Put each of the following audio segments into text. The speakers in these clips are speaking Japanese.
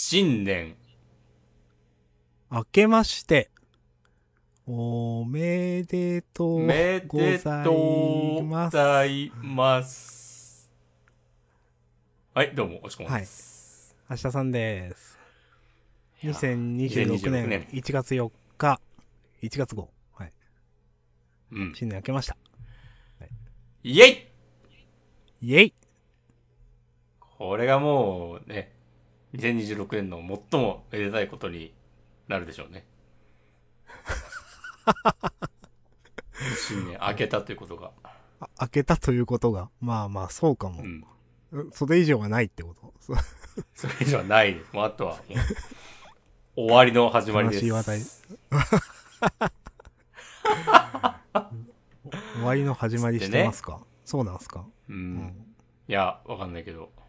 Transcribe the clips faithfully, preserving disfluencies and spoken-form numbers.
新年明けまして、おめでとうめでございとうごます。 ざいます。はい、どうも、おしこまではい。 す。 明日さんです。 いやー、 2026 2026 年年。 いちがつよっか、いちがつ号。はい。 うん。 新年明けました。はい、 イェイイェイ。 これがもうね、にせんにじゅうろくねんの最もめでたいことになるでしょうね。新年明けたということが。 あ、明けたということが、まあまあ、そうかも。 うん。 それ以上はないってこと。 それ以上はないです。もうあとはもう、終わりの始まり悲でしい話題。 す。 終わりの始つまりしてまってね。 すか？そうなんすか？ うん。 うん。 いや、わかんないけど。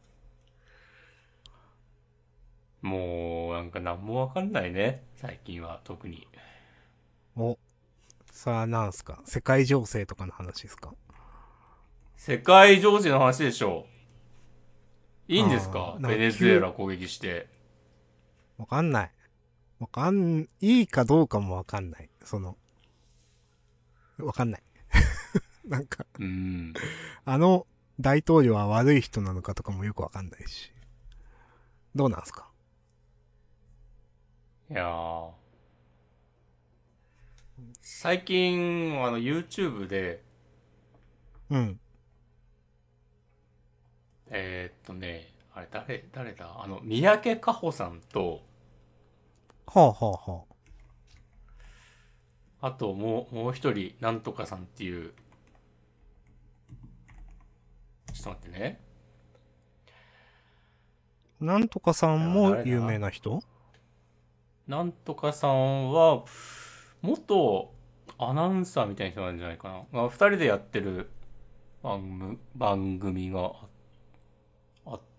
もう、なんか何もわかんないね。最近は、特に。 お、さあなんすか？世界情勢とかの話ですか？ 世界情勢の話でしょう。いいんですああー、 か？ベなんかネズエ急、 ラ攻撃して。 わかんない。わかん、いいかどうかもわかんない。その、わかんない。なんか、 うーん。 あの大統領は悪い人なのかとかもよくわかんないし。どうなんすか？ いやー。最近、あの、YouTube で、 うん。 えー、っとね、あれ、誰、誰だあの、三宅かほさんと、 はあはあはあともう、もう一人、なんとかさんっていう、ちょっと待ってね。 あ。なんとかさあれはんも有名誰だな人？ なんとかさんは、元アナウンサーみたいな人なんじゃないかな。まあ、二人でやってる番組番組があって、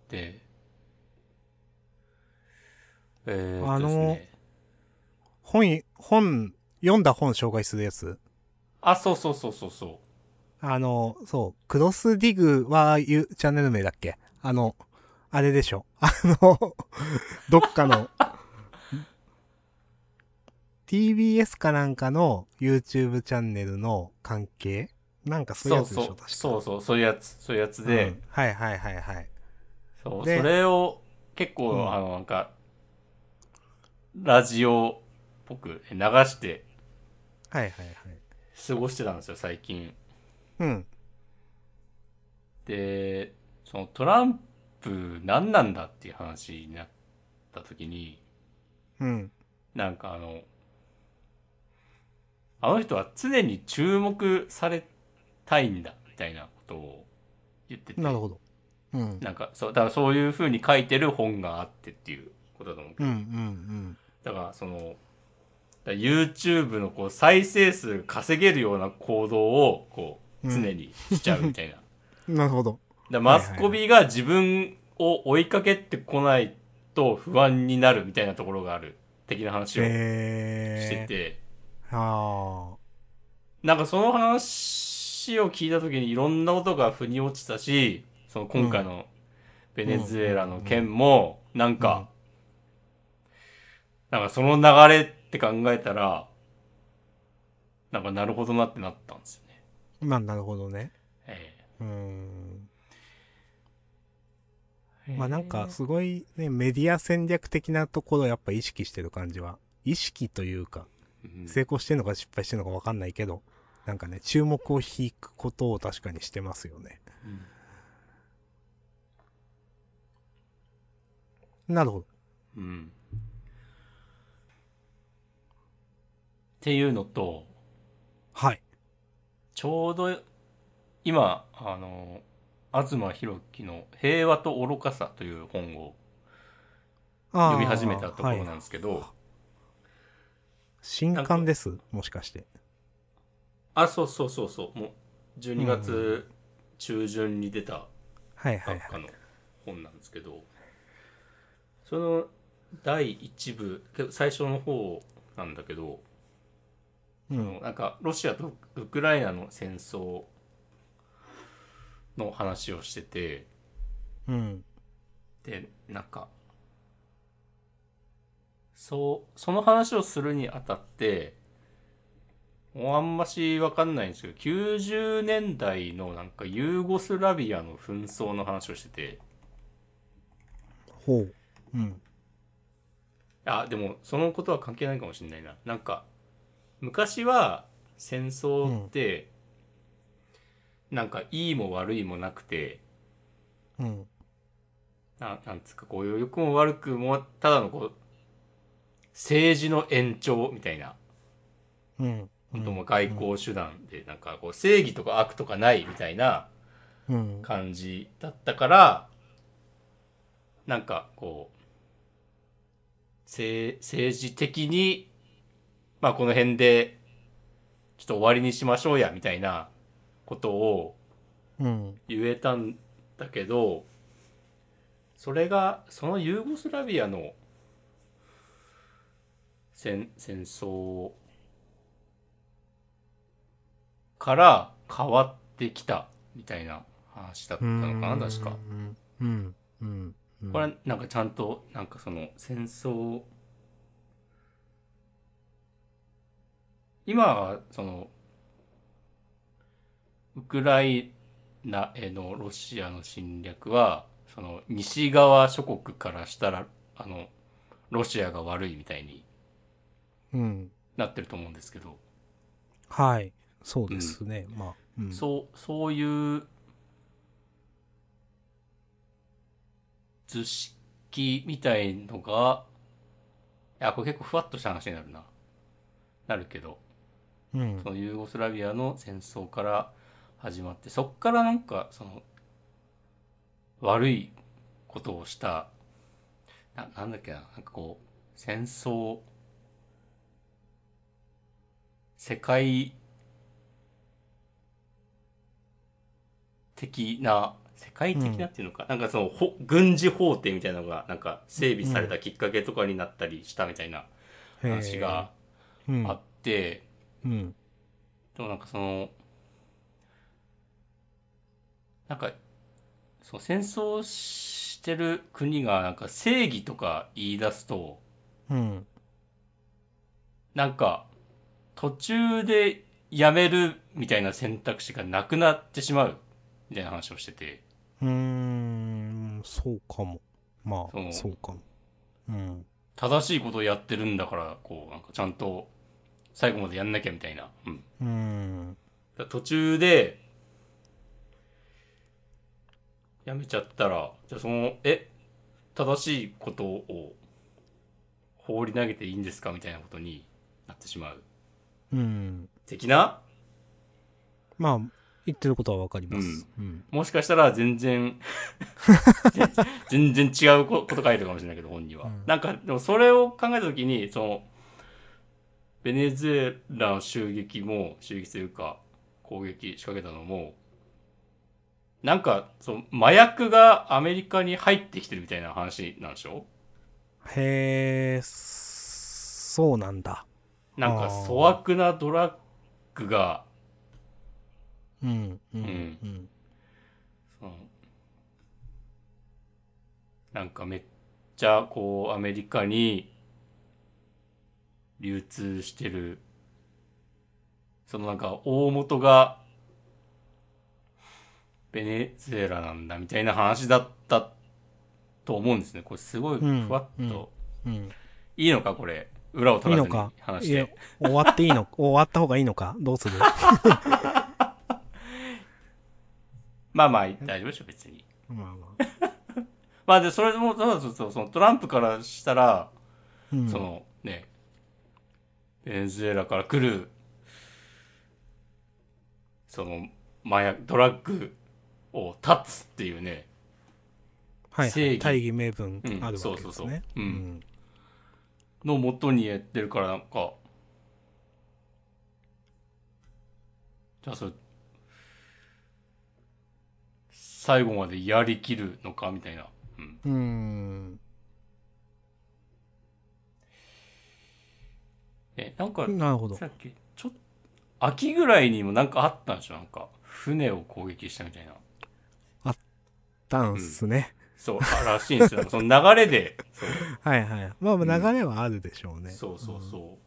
えー、っとですあの、 ね。 本、本、読んだ本紹介するやつ。 あ、そうそうそうそうそあの、そう、クロスディグはいうチャンネル名だっけ？あの、あれでしょ。あの、どっかの ティービーエス かなんかの YouTube チャンネルの関係なんかう。 そういうやつでしょ、 そうそう、 確か。 そうそう、そういうやつ、そういうやつで、 うん。はいはいはいはい。 そう、そで、 れを結構、あうん。 の、なんか、ラジオっぽく流してはいはいはい。 過ごしてたんですよ、最近。 うん。 で、そのトランプ何なんだっていう話になった時に、 うん。 なんかあの、あの人は常に注目されたいんだみたいなことを言ってて、 なるほど。うん。 なんかそう、だからそういう風に書いてる本があってっていうことだと思うけうんうど、 んだからその、YouTube のこう再生数稼げるような行動をこううん。う常にしちゃうみん。 たいな。 なるほど。 だマスコはいはいはい。 ミが自分を追いかけてこないと不安になるみたいなところがある的な話をしてえて、 ー。あー。 なんかその話を聞いた時にいろんなことが腑に落ちたし、そのうん。 今回のベうんうネズエラの件んも、なんうん。うか、 ん。 なんかその流れって考えたら、なんかなるほどなってなったんですよね。 まあなるほどね。 えうーん。 ー、 まあなんかえすごいね、メディア戦略的なところをやっぱ意識してる感じは。意識というか、 ー、うん、 成功してんのか失敗してんのかわかんないけど、なんかね、注目を引くことを確かにしてますよね。 うん、 なるほど。 うん。っていうのと、 はい。 ちょうど今、あの、東博樹の平和と愚かさという本を読み始めたああ、はい。 ところなんですけど、 新なんか、 刊ですもしかして。 あ、そうそうそうそう、もう12 うん。 月中旬に出たはいはいはい。 ばっかの本なんですけど、その第一部、最初の方なんだけど、そうん。 のなんかロシアとウクライナの戦争の話をしてて、 うん。 で、なんかそう、その話をするにあたって、もうあんましわかんないんですけど、きゅうじゅうねんだいのなんかユーゴスラビアの紛争の話をしてて、 ほう。うん。 あ、でもそのことは関係ないかもしれないな。なんか、昔は戦争っうん。 て、なんかいいも悪いもなくて、 うん。 ななんつうかこういう良くも悪くもただのこう政治の延長みたいな、 うん。う本当もうん。 外交手段でなんかこう正義とか悪とかないみたいなうん。 感じだったから、なんかこう政政治的にまあこの辺でちょっと終わりにしましょうやみたいなことをうん。 言えたんだけど、それがそのユーゴスラビアの戦戦争から変わってきたみたいな話だっうーたのかな、確か。 ん。うん。うん。うん。 これなんかちゃんとなんかその戦争、今はそのウクライナへのロシアの侵略はその西側諸国からしたらあのロシアが悪いみたいにうん。 なってると思うんですけど、 はい。そううん、 ですね。まあ。うん。 そうそういう図式みたいのが、いやこれ結構ふわっとした話になるななるけど、 うん。 そのユーゴスラビアの戦争から始まって、そっからなんかその悪いことをしたな、なんだっけな、なんかこう戦争世界的な世界うん。 的なっていうのか、なんかそのほ軍事法廷みたいなのがなんか整備されうん。 たきっかけとかになったりしたみたいな話へえ。 があっうん。 て、 うん。 でもなんかそのなんかその戦争してる国がなんか正義とか言い出すと、 うん。 なんか途中でやめるみたいな選択肢がなくなってしまうみたいな話をしてて、 うーん。そうかも。まあ、 そのそうかも。うん。 正しいことをやってるんだからこうなんかちゃんと最後までやんなきゃみたいな、うん、 うーん。 だ途中でやめちゃったら、じゃあそのえ正しいことを放り投げていいんですかみたいなことになってしまううん。 的な、 まあ、言ってることはわかりうん、 ます。うん。 もしかしたら全然全然違うこと書いてるかもしれないけど本人はうん。 なんかでもそれを考えた時にそのベネズエラの襲撃も襲撃というか攻撃仕掛けたのもなんかその麻薬がアメリカに入ってきてるみたいな話なんでしょ。 へえ、そうなんだ。 なんか粗ああ。 悪なドラッグが、 うん、うん、 うん、 うん。 そのなんかめっちゃこうアメリカに流通してる、そのなんか大元がベネズエラなんだみたいな話だったと思うんですね。これすごいうん、 ふわっうん、 と、 うん。 いいのかこれ、裏を取らずにいいのか？いや、 話して。 終わっていいの？終わった方がいいのか？どうする？ まあまあ大丈夫でしょ別に。 まあまあ。 まあでそれもそうそうそうそのトランプからしたらうん。 そのねベネズエラから来るその麻薬ドラッグを断つっていうねはいはい。 正義、 大義名分うんあるわそうそうそけですね。 う、うん、 うん。 のもとにやってるからなんかじゃあそれ最後までやりきるのかみたいな、うん、 うーん。 えなんかなるほど。 さっきちょっと秋ぐらいにもなんかあったんでしょ、なんか船を攻撃したみたいな、 あったんうん、 すね。 そうらしいんですよ。その流れでそはいはい。まあう。うん。 流れはあるでしょうね。 そうそううん。 そう。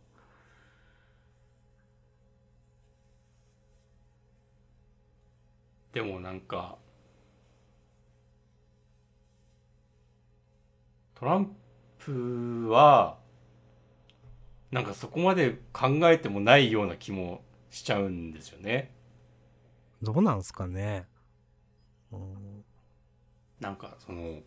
でもなんか、トランプは、なんかそこまで考えてもないような気もしちゃうんですよね。 どうなんすかね。うん。 なんかその、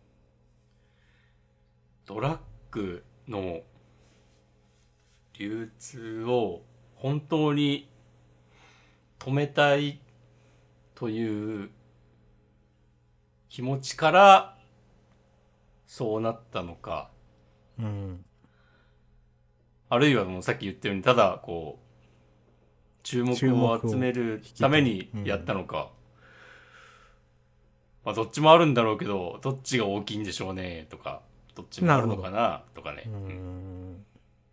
ドラッグの流通を本当に止めたいという気持ちからそうなったのか、 うん。 あるいはもうさっき言ったようにただこう、注目注を集目をめるため引きたい。 にやったうん。 のか、まあどっちもあるんだろうけど、どっちが大きいんでしょうねとか、どっちもあるのかなるほど。 なとかね。 うーうん。 ん。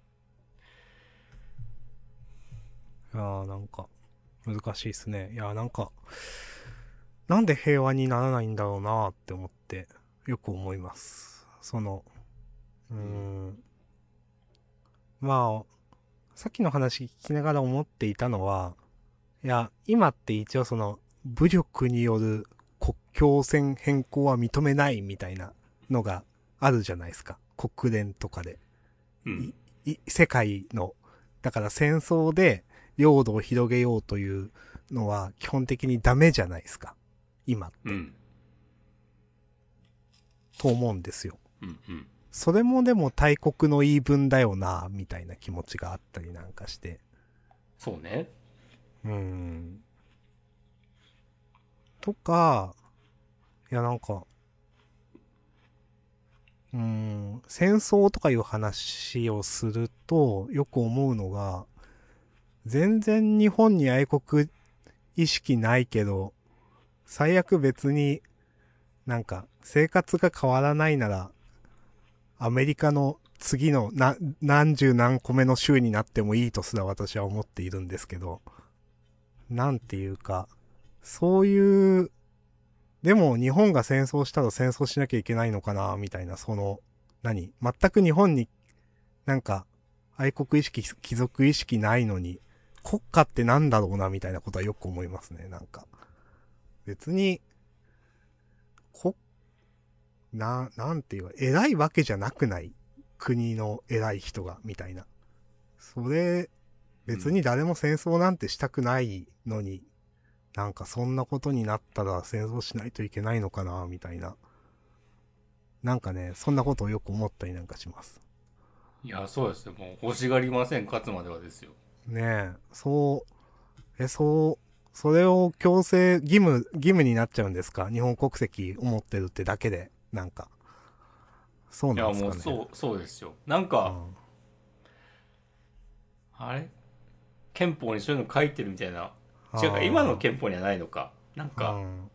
いやーなんか、難しいっすね。いやーなんか、なんで平和にならないんだろうなーって思って、よく思います。その、うーうん。 ん。まあ、さっきの話聞きながら思っていたのは、いや、今って一応その、武力による国境線変更は認めないみたいなのがあるじゃないですか。国連とかで。 うん。 い、い、世界の、だから戦争で領土を広げようというのは基本的にダメじゃないですか。今って。 うん。 と思うんですよ。 うん。うん。 それもでも大国の言い分だよな、みたいな気持ちがあったりなんかして。 そうね。 うーん。とか、いやなんか、うーん、戦争とかいう話をすると、よく思うのが、全然日本に愛国意識ないけど、最悪別になんか生活が変わらないなら、アメリカの次のな何十何個目の州になってもいいとすら私は思っているんですけど、なんていうか、そういう、でも日本が戦争したら戦争しなきゃいけないのかな、みたいな、その、何全く日本になんか、愛国意識、貴族意識ないのに、国家ってなんだろうな、みたいなことはよく思いますね、なんか。別に、こ、な、なんていうか、偉いわけじゃなくない。国の偉い人が、みたいな。それ、 うん。 別に誰も戦争なんてしたくないのに、なんかそんなことになったら戦争しないといけないのかな、みたいな。なんかね、そんなことをよく思ったりなんかします。 いや、そうですよ。もう欲しがりません。勝つまではですよ。 ねえ、そう、え、そう、それを強制、義務、義務になっちゃうんですか？日本国籍を持ってるってだけで、なんか。そういや、 なんですかね。 もうそう、そうですよ。なんか、 うん。 あれ憲法にそういうの書いてるみたいな。違うか、今のあ憲法にはないのか。なんあ、うか、 ん。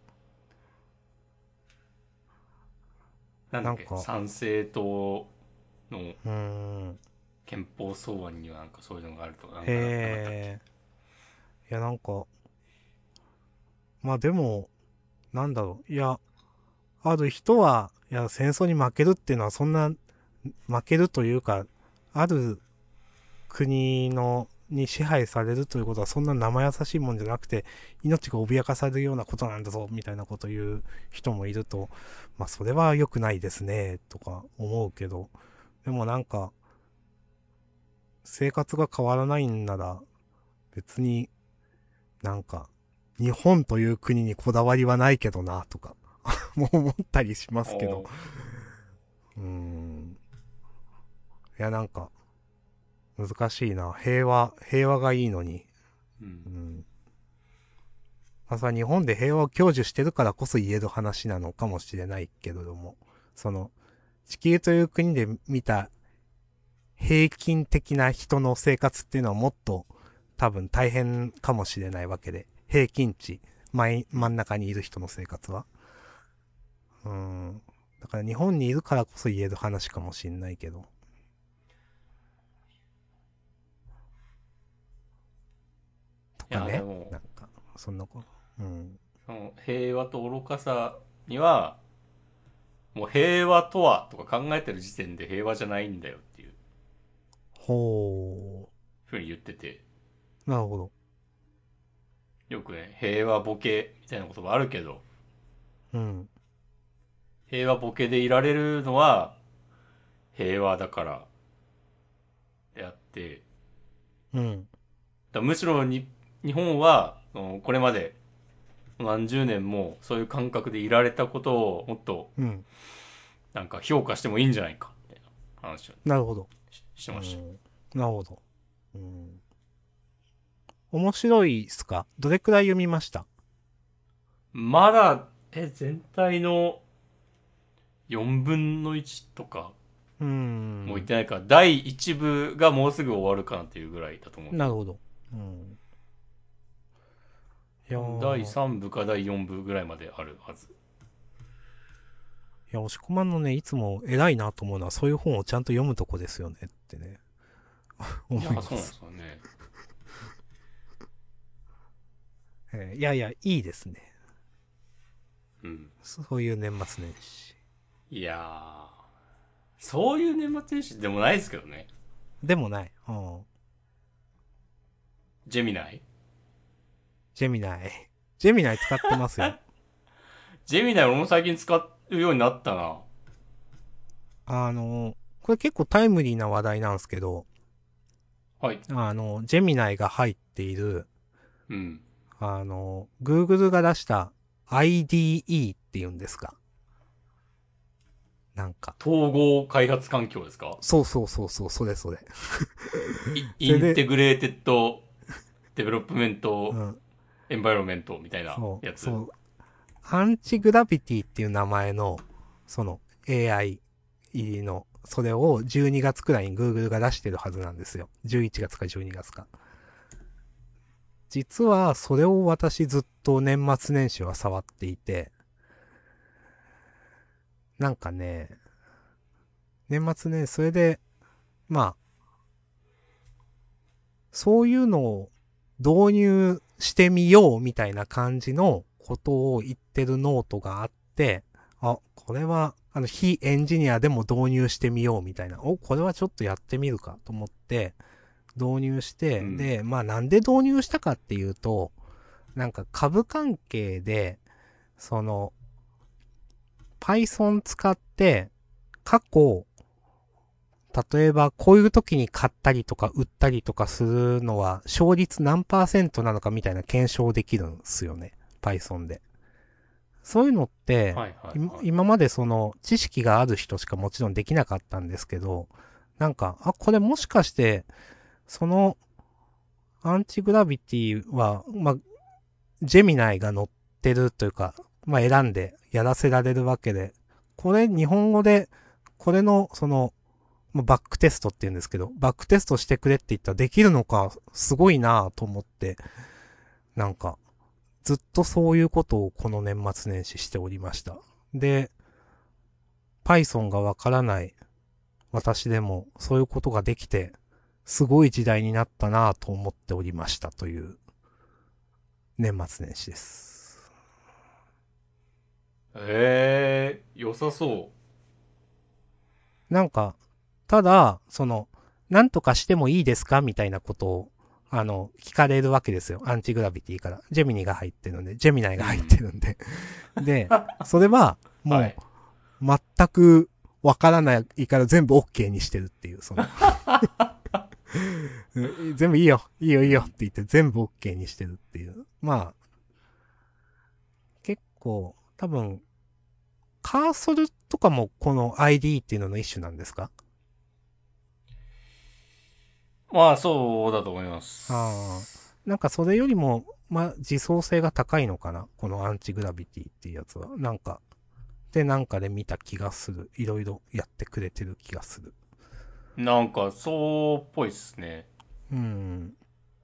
なんだっけ、 なんか、 参政党のうーん。 憲法草案にはなんかそういうのがあるとか、なんかな、なかったっけ。 へえ。いや、なんか、まあでも、なんだろう。いや、ある人は、いや、戦争に負けるっていうのはそんな、負けるというか、ある国の、に支配されるということはそんな生優しいもんじゃなくて、命が脅かされるようなことなんだぞ、みたいなことを言う人もいると、まあそれは良くないですね、とか思うけど、でもなんか、生活が変わらないんなら、別になんか、日本という国にこだわりはないけどな、とか、もう思ったりしますけど、 おー。 うーん。いやなんか、難しいな。平和、平和がいいのに。 うん。 うん。まあ、それは日本で平和を享受してるからこそ言える話なのかもしれないけれども、その、地球という国で見た平均的な人の生活っていうのはもっと多分大変かもしれないわけで、平均値、真うん。 真ん中にいる人の生活は。うん。だから日本にいるからこそ言える話かもしれないけど、といや、でかね。 も、 なんか、そんなこと。うん。 その平和と愚かさには、 もう平和とはとか考えてる時点で平和じゃないんだよっていうほふうに言ってて、 う。なるほど。 よくね、平和ボケみたいな言葉あるけど、 うん。 平和ボケでいられるのは平和だからであって、 うん。 だむしろに日本はこれまで何十年もそういう感覚でいられたことをもっとうん。 なんか評価してもいいんじゃないかみたいな話をなるほど。 ししてました。 うん。なるほど。うん。面白いっすか？どれくらい読みました？ まだ、え、全体のよんぶんのいちとかうーもう言っん。 てないから、だいいち部がもうすぐ終わるかなっていうぐらいだと思うけど、 なるほど。うん。いやだいー、いさん部かだいよん部ぐらいまであるはず。 や、押し込まんのね、いつも偉いなと思うのは、そういう本をちゃんと読むとこですよねってね、思いや、そうなんでいます。 すよね。 えーいやいや、いいですね。 うん。 そういう年末年始。 いやー、そういう年末年始でもないですけどね。 でもない。うん。 ジェミナイジェミナイ。ジェミナイ使ってますよ。 ジェミナイ俺も最近使うようになったな。 あの、これ結構タイムリーな話題なんですけど、 はい。 あの、ジェミナイが入っている、 うん。 あの、Google が出した アイディーイー っていうんですか。なんか。 統合開発環境ですか？ そうそうそうそう、それそれ。 イインそれで、 テグレーテッドデベロップメントうん、 エンバイロメントみたいなそう、 やつ。 そう。アンチグラビティっていう名前の、その エーアイ 入りの、それをじゅうにがつくらいに Google が出してるはずなんですよ。じゅういちがつかじゅうにがつか。実は、それを私ずっと年末年始は触っていて、なんかね、年末年始、それで、まあ、そういうのを導入してみようみたいな感じのことを言ってるノートがあって、あ、これは、あの、非エンジニアでも導入してみようみたいな、お、これはちょっとやってみるかと思って導入して、 うん。 で、まあなんで導入したかっていうと、なんか株関係で、その、Python 使って過去、例えば、こういう時に買ったりとか売ったりとかするのは、勝率何パーセントなのかみたいな検証できるんですよね。Python で。そういうのって、 はいはいはい。 今までその、知識がある人しかもちろんできなかったんですけど、なんか、あ、これもしかして、その、アンチグラビティは、まあ、ジェミナイが乗ってるというか、まあ、選んでやらせられるわけで、これ日本語で、これの、その、まあバックテストって言うんですけど、バックテストしてくれって言ったらできるのか、すごいなぁと思って、なんか、ずっとそういうことをこの年末年始しておりました。で、Python がわからない私でもそういうことができて、すごい時代になったなぁと思っておりましたという年末年始です。 ええー、良さそなんか、ただ、その、なんとかしてもいいですかみたいなことを、あの、聞かれるわけですよ。アンチグラビティから。ジェミニが入ってるんで、ジェミナイう。うが入ってん。 るんで。で、それは、もはい。 う、全くわからないから全部 OK にしてるっていう、その、全部いいよ、いいよいいよってうん。 言って全部 OK にしてるっていう。まあ、結構、多分、カーソルとかもこの アイディー っていうのの一種なんですか？ まあ、そうだと思いまああ。 す。 なんかそれよりも、まあ、自走性が高いのかなこのアンチグラビティっていうやつは。なんか、で、なんかで見た気がする。いろいろやってくれてる気がする。 なんか、そうっぽいっすね。 うん。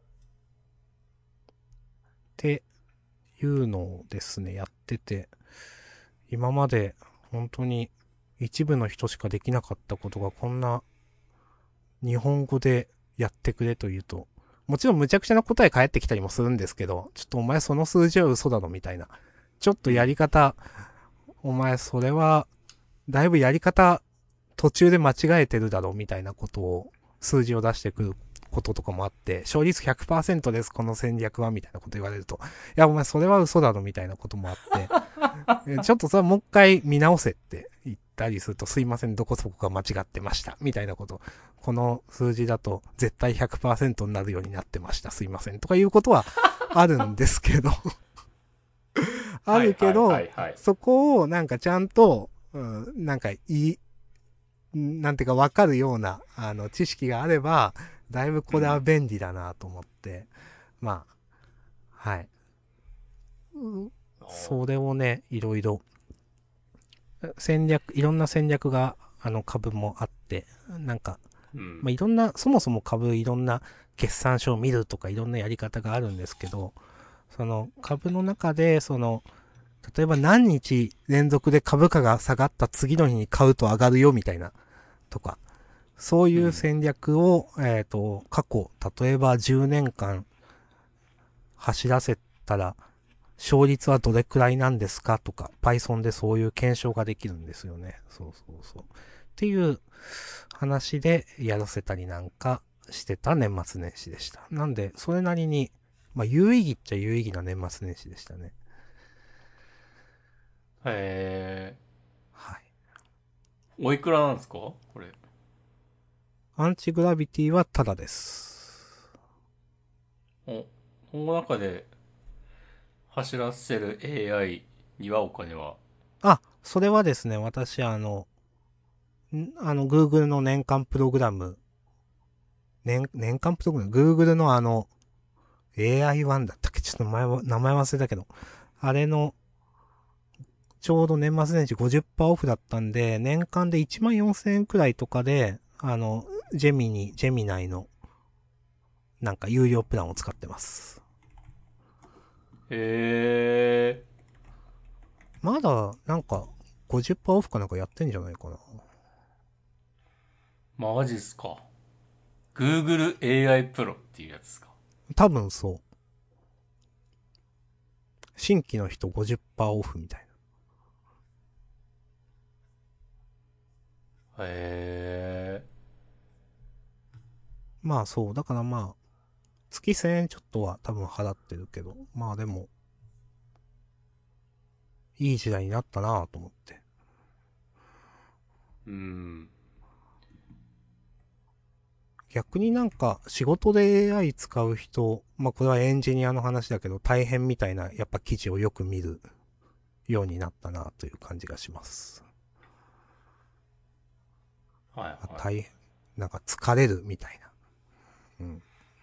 っていうのをですね、やってて、今まで本当に一部の人しかできなかったことがこんな日本語でやってくれというと、もちろん無茶苦茶な答え返ってきたりもするんですけど、ちょっとお前その数字は嘘だろみたいな。ちょっとやりうん。 方、お前それはだいぶやり方、途中で間違えてるだろうみたいなことを、数字を出してくることとかもあって、勝率ひゃくパーセントです、この戦略は、みたいなこと言われると、いや、お前それは嘘だろ、みたいなこともあって、ちょっとそれはもう一回見直せって言ったりすると、すいません、どこそこが間違ってました、みたいなこと、この数字だと絶対ひゃくパーセントになるようになってました、すいません、とかいうことはあるんですけど、あるけど、 はいはいはいはい、 そこをなんかちゃんと、うん、なんかいい、なんていうかわかるような、あの、知識があれば、だいぶこれは便利だなと思って、うん、まあ、はい。それをね、いろいろ、戦略、いろんな戦略が、あの、株もあって、なんか、 うん、 まあ、いろんな、そもそも株いろんな決算書を見るとかいろんなやり方があるんですけど、その株の中で、その、例えば何日連続で株価が下がった次の日に買うと上がるよみたいな、とか、そういう戦略を、うん、えっと、過去、例えばじゅうねんかん走らせたら、勝率はどれくらいなんですかとか、Python でそういう検証ができるんですよね。そうそうそう。っていう話でやらせたりなんかしてた年末年始でした。なんで、それなりに、まあ、有意義っちゃ有意義な年末年始でしたね。 へえ。 はい。 おいくらなんですかこれ？ アンチグラビティはタダです。 お、この中で走らせる エーアイ にはお金は？ あ、それはですね、私、あの、あの、Google の年間プログラム、年、年間プログラム、Google のあの、エーアイワン だったっけちょっと名前名前忘れたけど、あれの、ちょうど年末年始ごじゅっパーセントオフだったんで、年間でいちまんよんせんえんくらいとかで、あの、ジェミニ、ジェミナイの、なんか有料プランを使ってます。 へえ。 まだ、なんか、ごじゅっパーセントオフかなんかやってんじゃないかな。 マジっすか。Google エーアイ Pro っていうやつですか。 多分そう。新規の人ごじゅっパーセントオフみたいへえ。 な。まあそう。だからまあ、月せんえんちょっとは多分払ってるけど、まあでも、いい時代になったなぁと思って。 うん。 逆になんか仕事で エーアイ 使う人、まあこれはエンジニアの話だけど大変みたいなやっぱ記事をよく見るようになったなという感じがします。 はいはい。 大変、なんか疲れるみたいな。うん。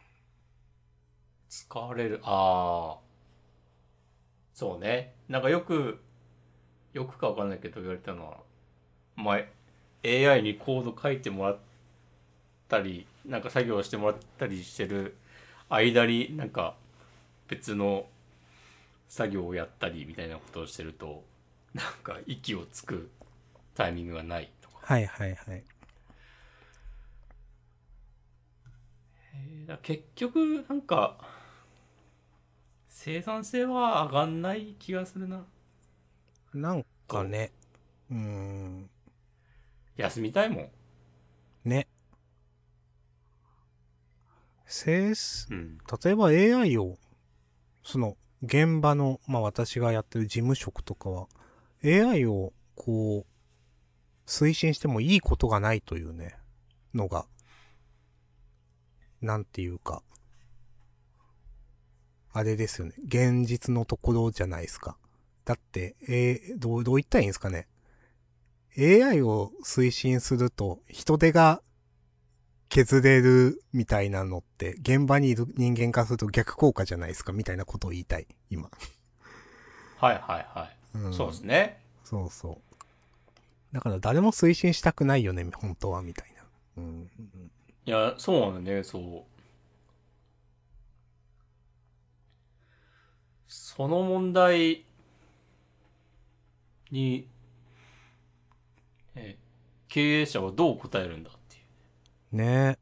疲れる。ああ。そうね。なんかよく、よくかわかんないけど言われたのは、前、エーアイ にコード書いてもらったり、なんか作業してもらったりしてる間になんか別の作業をやったりみたいなことをしてると、なんか息をつくタイミングがないとか。 はいはいはい。 えーだ結局なんか生産性は上がんない気がするな。 なんかと、 ね、うーん、 休みたいもん。 ね。せす、 うん。 例えば エーアイ を、その、現場の、まあ私がやってる事務職とかは、エーアイ を、こう、推進してもいいことがないというね、のが、なんていうか、あれですよね。現実のところじゃないですか。だって、えー、どう、どう言ったらいいんですかね。エーアイ を推進すると、人手が削れるみたいなのって、現場にいる人間からすると逆効果じゃないですか、みたいなことを言いたい、今。 はいはいはい。そうですうん。 ね。 そうそう。だから誰も推進したくないよね、本当は、みたいな。うん。 いや、そうなのね、そう。その問題に、え経営者はどう答えるんだっていう。 ねえ。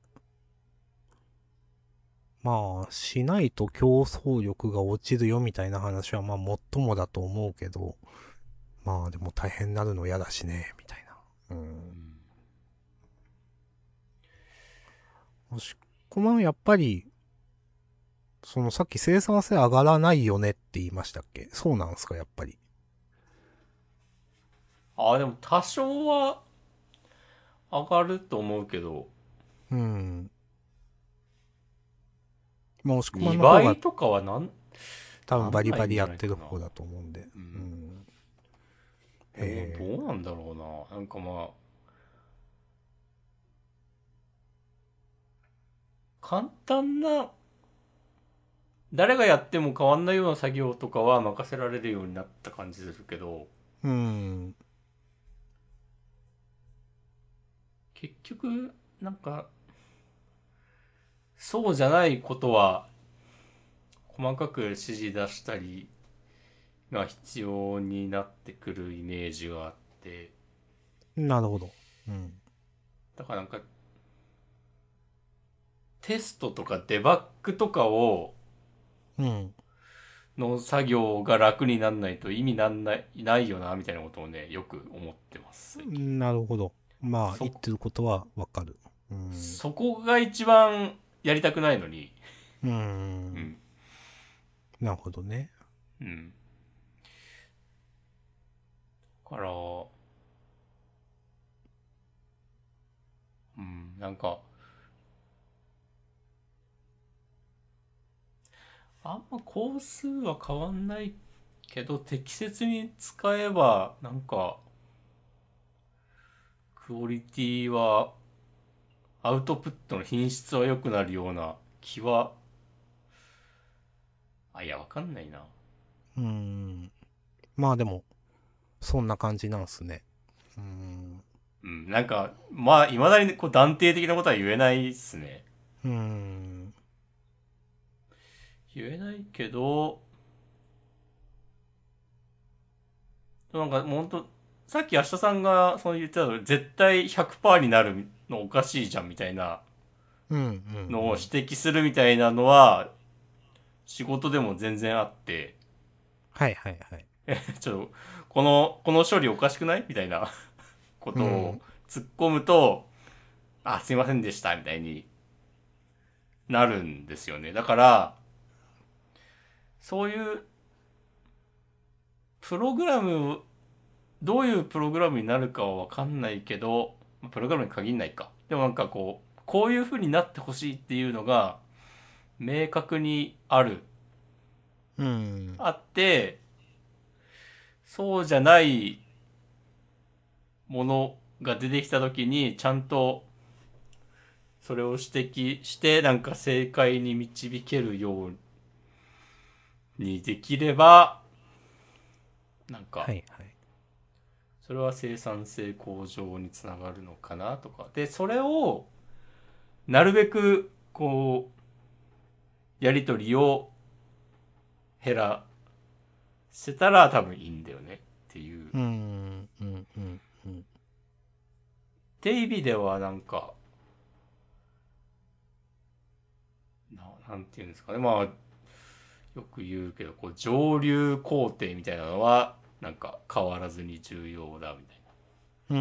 まあ、しないと競争力が落ちるよみたいな話はまあ、もっともだと思うけど、まあでも大変になるの嫌だしね、みたいな。 う。 うんん。 押し込まんやっぱり、そのさっき生産性上がらないよねって言いましたっけ？そうなんすか、やっぱり。 ああ、でも多少は上がると思うけど、 うん。まあ、押し込まんの方 2 が倍とかはなん、 多分バリバなんないんリやってるじゃないかな。 方だと思うんで。 うん。 うん。 どう、 へえ。 どうなんだろうな。なんかまあ、簡単な、誰がやっても変わんないような作業とかは任せられるようになった感じするけど、 うん。 結局、なんか、そうじゃないことは、細かく指示出したりが必要になってくるイメージがあって、 なるほど。うん。 だからなんか、テストとかデバッグとかを、 うん。 の作業が楽になんないと意味なんない、ないよな、みたいなことをね、よく思ってます、最近。 なるほど。まあ、言そこ、 ってることはわかる。うん。 そこが一番やりたくないのに、 うん。 うん、 なるほどね。 うん。から、うん、なんか、あんま工数は変わんないけど、適切に使えば、なんか、クオリティは、アウトプットの品質は良くなるような気は、あ、いや、わかんないな。 うん。まあでも、そんな感じなんすね。うん。 うん、なんか、まあ、未だにこう断定的なことは言えないっすね。 うん。 言えないけど、なんか、もうほんと、さっき明日さんがそう言ってたの、絶対ひゃくパーセントになるのおかしいじゃんみたいなうん。うん。うのをん。 指摘するみたいなのは、仕事でも全然あって、 はいはいはい。 ちょっと、この、この処理おかしくないみたいなことをうん。 突っ込むと、あ、すいませんでした、みたいになるんですよね。だから、そういうプログラム、どういうプログラムになるかはわかんないけど、プログラムに限んないか。でもなんかこう、こういう風になってほしいっていうのが、明確にある、 うん。 あって、そうじゃないものが出てきた時に、ちゃんとそれを指摘して、なんか正解に導けるようにできれば、なんか、 はいはい。 それは生産性向上につながるのかなとか。で、それを、なるべく、こう、やりとりを減らせたら多分いいんだよねっていう。っうん。うん。うん。うん。 ていう意味ではなんか、ななんていうんですかね。まあ、よく言うけど、こう、上流工程みたいなのは、なんか変わらずに重要だみたいな。 うん。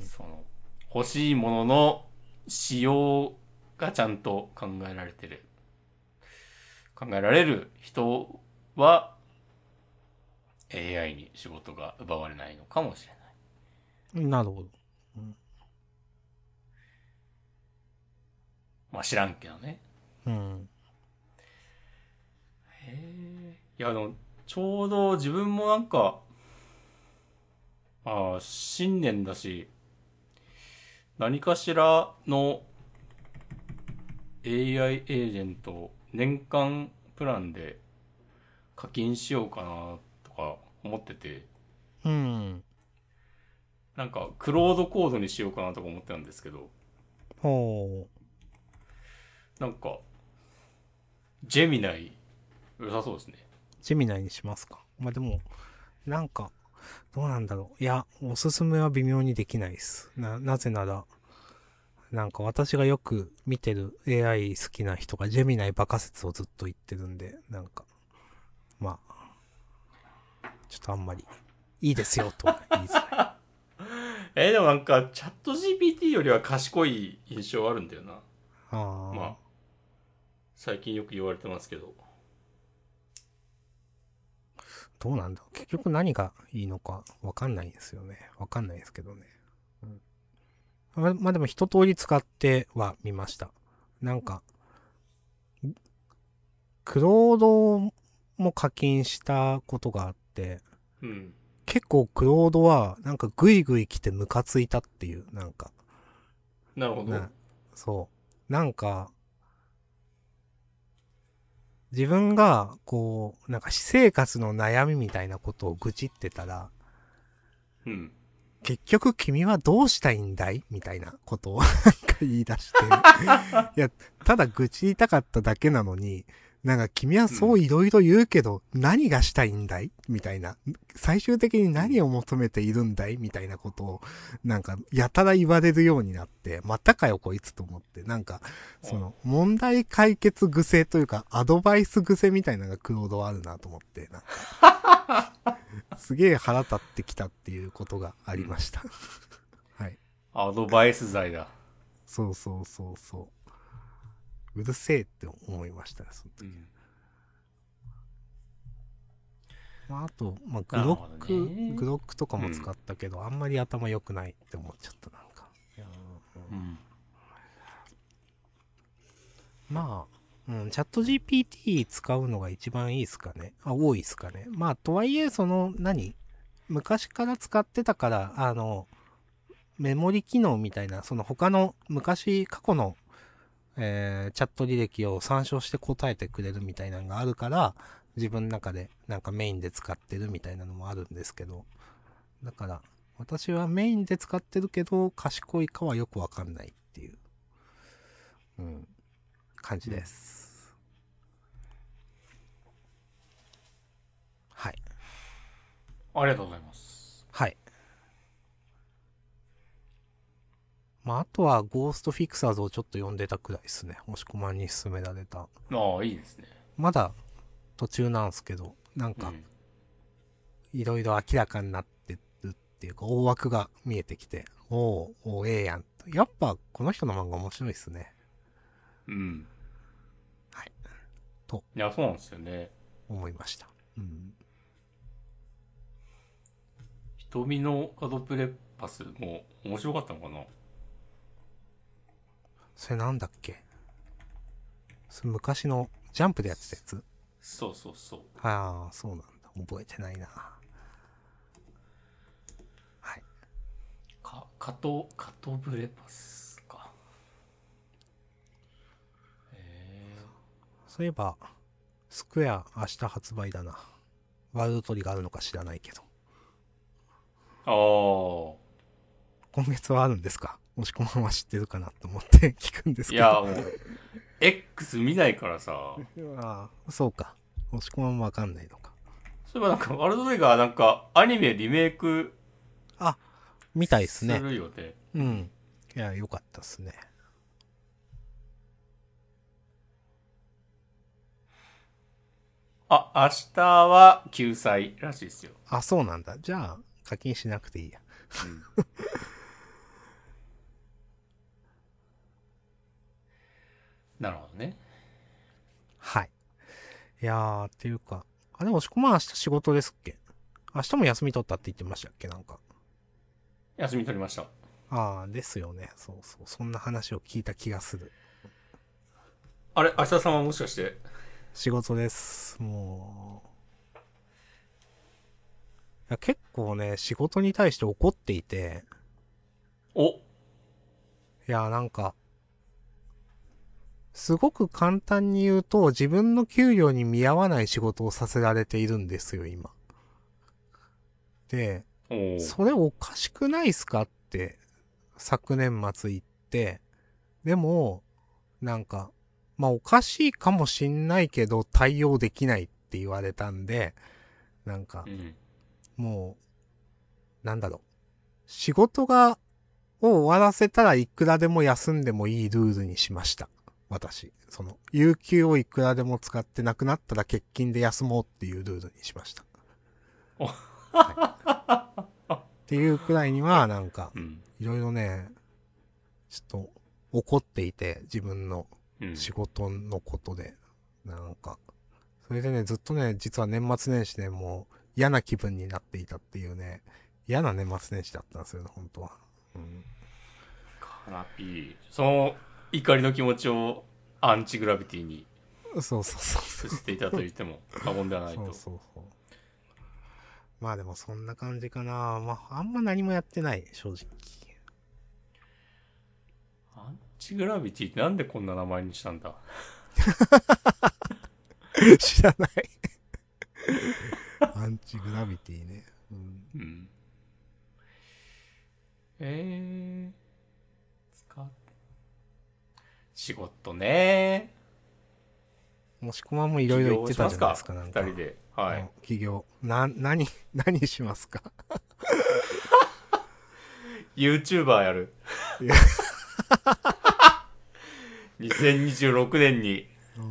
その、欲しいものの仕様がちゃんと考えられてる。考えられる人は エーアイ に仕事が奪われないのかもしれない。 なるほど。うん。 まあ知らんけどね。 うん。 へえ。いや、でも、ちょうど自分もなんか、まあ、新年だし、何かしらの エーアイ エージェントを年間プランで課金しようかなとか思ってて、 うん。 なんかクロードコードにしようかなとか思ってたんですけど、 ほう。 なんか、ジェミナイ良さそうですね。 ジェミナイにしますか。まあでも、なんか、どうなんだろう。いや、おすすめは微妙にできないです。な、なぜなら、なんか私がよく見てる エーアイ 好きな人がジェミナイバカ説をずっと言ってるんで、なんか、まあ、ちょっとあんまり、いいですよとは言いづらい。 えー、でもなんか、チャット ジーピーティー よりは賢い印象あるんだよな。 ああ。 まあ、最近よく言われてますけど。 どうなんだろう。結局何がいいのかわかんないんですよね。わかんないですけどね。うん、ま、まあ、でも一通り使ってはみました。なんか、クロードも課金したことがあって、 うん。 結構クロードはなんかグイグイ来てムカついたっていう、なんか、 なるほど。 な、そう。なんか、自分が、こう、なんか私生活の悩みみたいなことを愚痴ってたら、 うん。 結局君はどうしたいんだいみたいなことをなんか言い出して。いや、ただ愚痴りたかっただけなのに、なんか君はそういろいろ言うけど、何がしたいんだいみたいな。最終的に何を求めているんだいみたいなことを、なんか、やたら言われるようになって、またかよこいつと思って、なんか、その、問題解決癖というか、アドバイス癖みたいなのがクロードはあるなと思って、なんか、すげえ腹立ってきたっていうことがありました。はい。 アドバイス剤だ。 そうそうそうそう。うるせえって思いましたね、その時。 うん。 まあ、あと、まあ、グなるほどロック、 ね。 グロックとかも使うん。 ったけど、あんまり頭良くないって思っちゃった、なんか。いやうん。 まあ、うん、チャット ジーピーティー 使うのが一番いいですかね。あ、多いですかね。まあ、とはいえ、その、何昔から使ってたから、あの、メモリ機能みたいな、その他の昔、過去の、えー、チャット履歴を参照して答えてくれるみたいなのがあるから、自分の中でなんかメインで使ってるみたいなのもあるんですけど、だから、私はメインで使ってるけど、賢いかはよくわかんないっていう、うん、感じうん。 です。はい。 ありがとうございます。 はい。まあ、あとは、ゴーストフィクサーズをちょっと読んでたくらいですね。押し込まんに勧められた。 ああ、いいですね。 まだ途中なんですけど、なんか、 うん。 いろいろ明らかになってるっていうか、大枠が見えてきて、おー、おー、ええやん。やっぱ、この人の漫画面白いですね。 うん。 はい。と、 いや、そうなんですよね。 思いました。うん。 瞳のガドプレパスも面白かったのかな。 それなんだっけ？それ昔のジャンプでやってたやつ？ そうそうそう。 ああ、そうなんだ。覚えてないな。はい。 か、カト、カトブレパスか。えそういえば、スクエア明日発売だな。ワールドトリがあるのか知らないけど。 ー、ああ。 今月はあるんですか？もしこまんは知ってるかなと思って聞くんですけど。 いや、もう、X 見ないからさ。 ああ、そうか。もしこまんもわかんないのか。 そういえばなんか、ワールドトリガーなんか、アニメリメイクあ、みたいですすね。 るよね。うん。 うん。いや、よかったっすね。 あ、明日は救済らしいですよ。 あ、そうなんだ。じゃあ、課金しなくていいや。 うん。なるほどね。 はい。いやー、っていうか。あ、でも、しこまん明日仕事ですっけ？明日も休み取ったって言ってましたっけなんか。 休み取りました。 ああ、ですよね。そうそう。そんな話を聞いた気がする。 あれ、明日さんはもしかして。 仕事です。もう。いや結構ね、仕事に対して怒っていて、 お、 いや、なんか、すごく簡単に言うと、自分の給料に見合わない仕事をさせられているんですよ、今。で、 おそれおかしくないっすかって、昨年末言って、でも、なんか、まあおかしいかもしんないけど、対応できないって言われたんで、なんか、 うん。 もう、なんだろう。仕事が、を終わらせたらいくらでも休んでもいいルールにしました。私。その、有給をいくらでも使ってなくなったら欠勤で休もうっていうルールにしました。 お、 はい。 ていうくらいには、なんか、 うん。 いろいろね、ちょっと怒っていて、自分のうん。 仕事のことで。なんか、それでね、ずっとね、実は年末年始でもう嫌な気分になっていたっていうね、嫌な年末年始だったんですよね、本当は。うん。 カナピー。その怒りの気持ちをアンチグラビティにそうそうそうそう。 移していたと言っても過言ではないそうと。 そうそう。まあでもそんな感じかな。まあ、あんま何もやってない、正直。 アンチグラビティってなんでこんな名前にしたんだ？ 知らない。アンチグラビティね。うん。 うん。えー、使っ仕事ね。 もしくはもういろいろ言っ起業てたじゃないですしますかか、なんか。 二人で。はうん、 い。 企業。な、何、何しますか？ YouTuber やる。 いや、 にせんにじゅうろくねんに。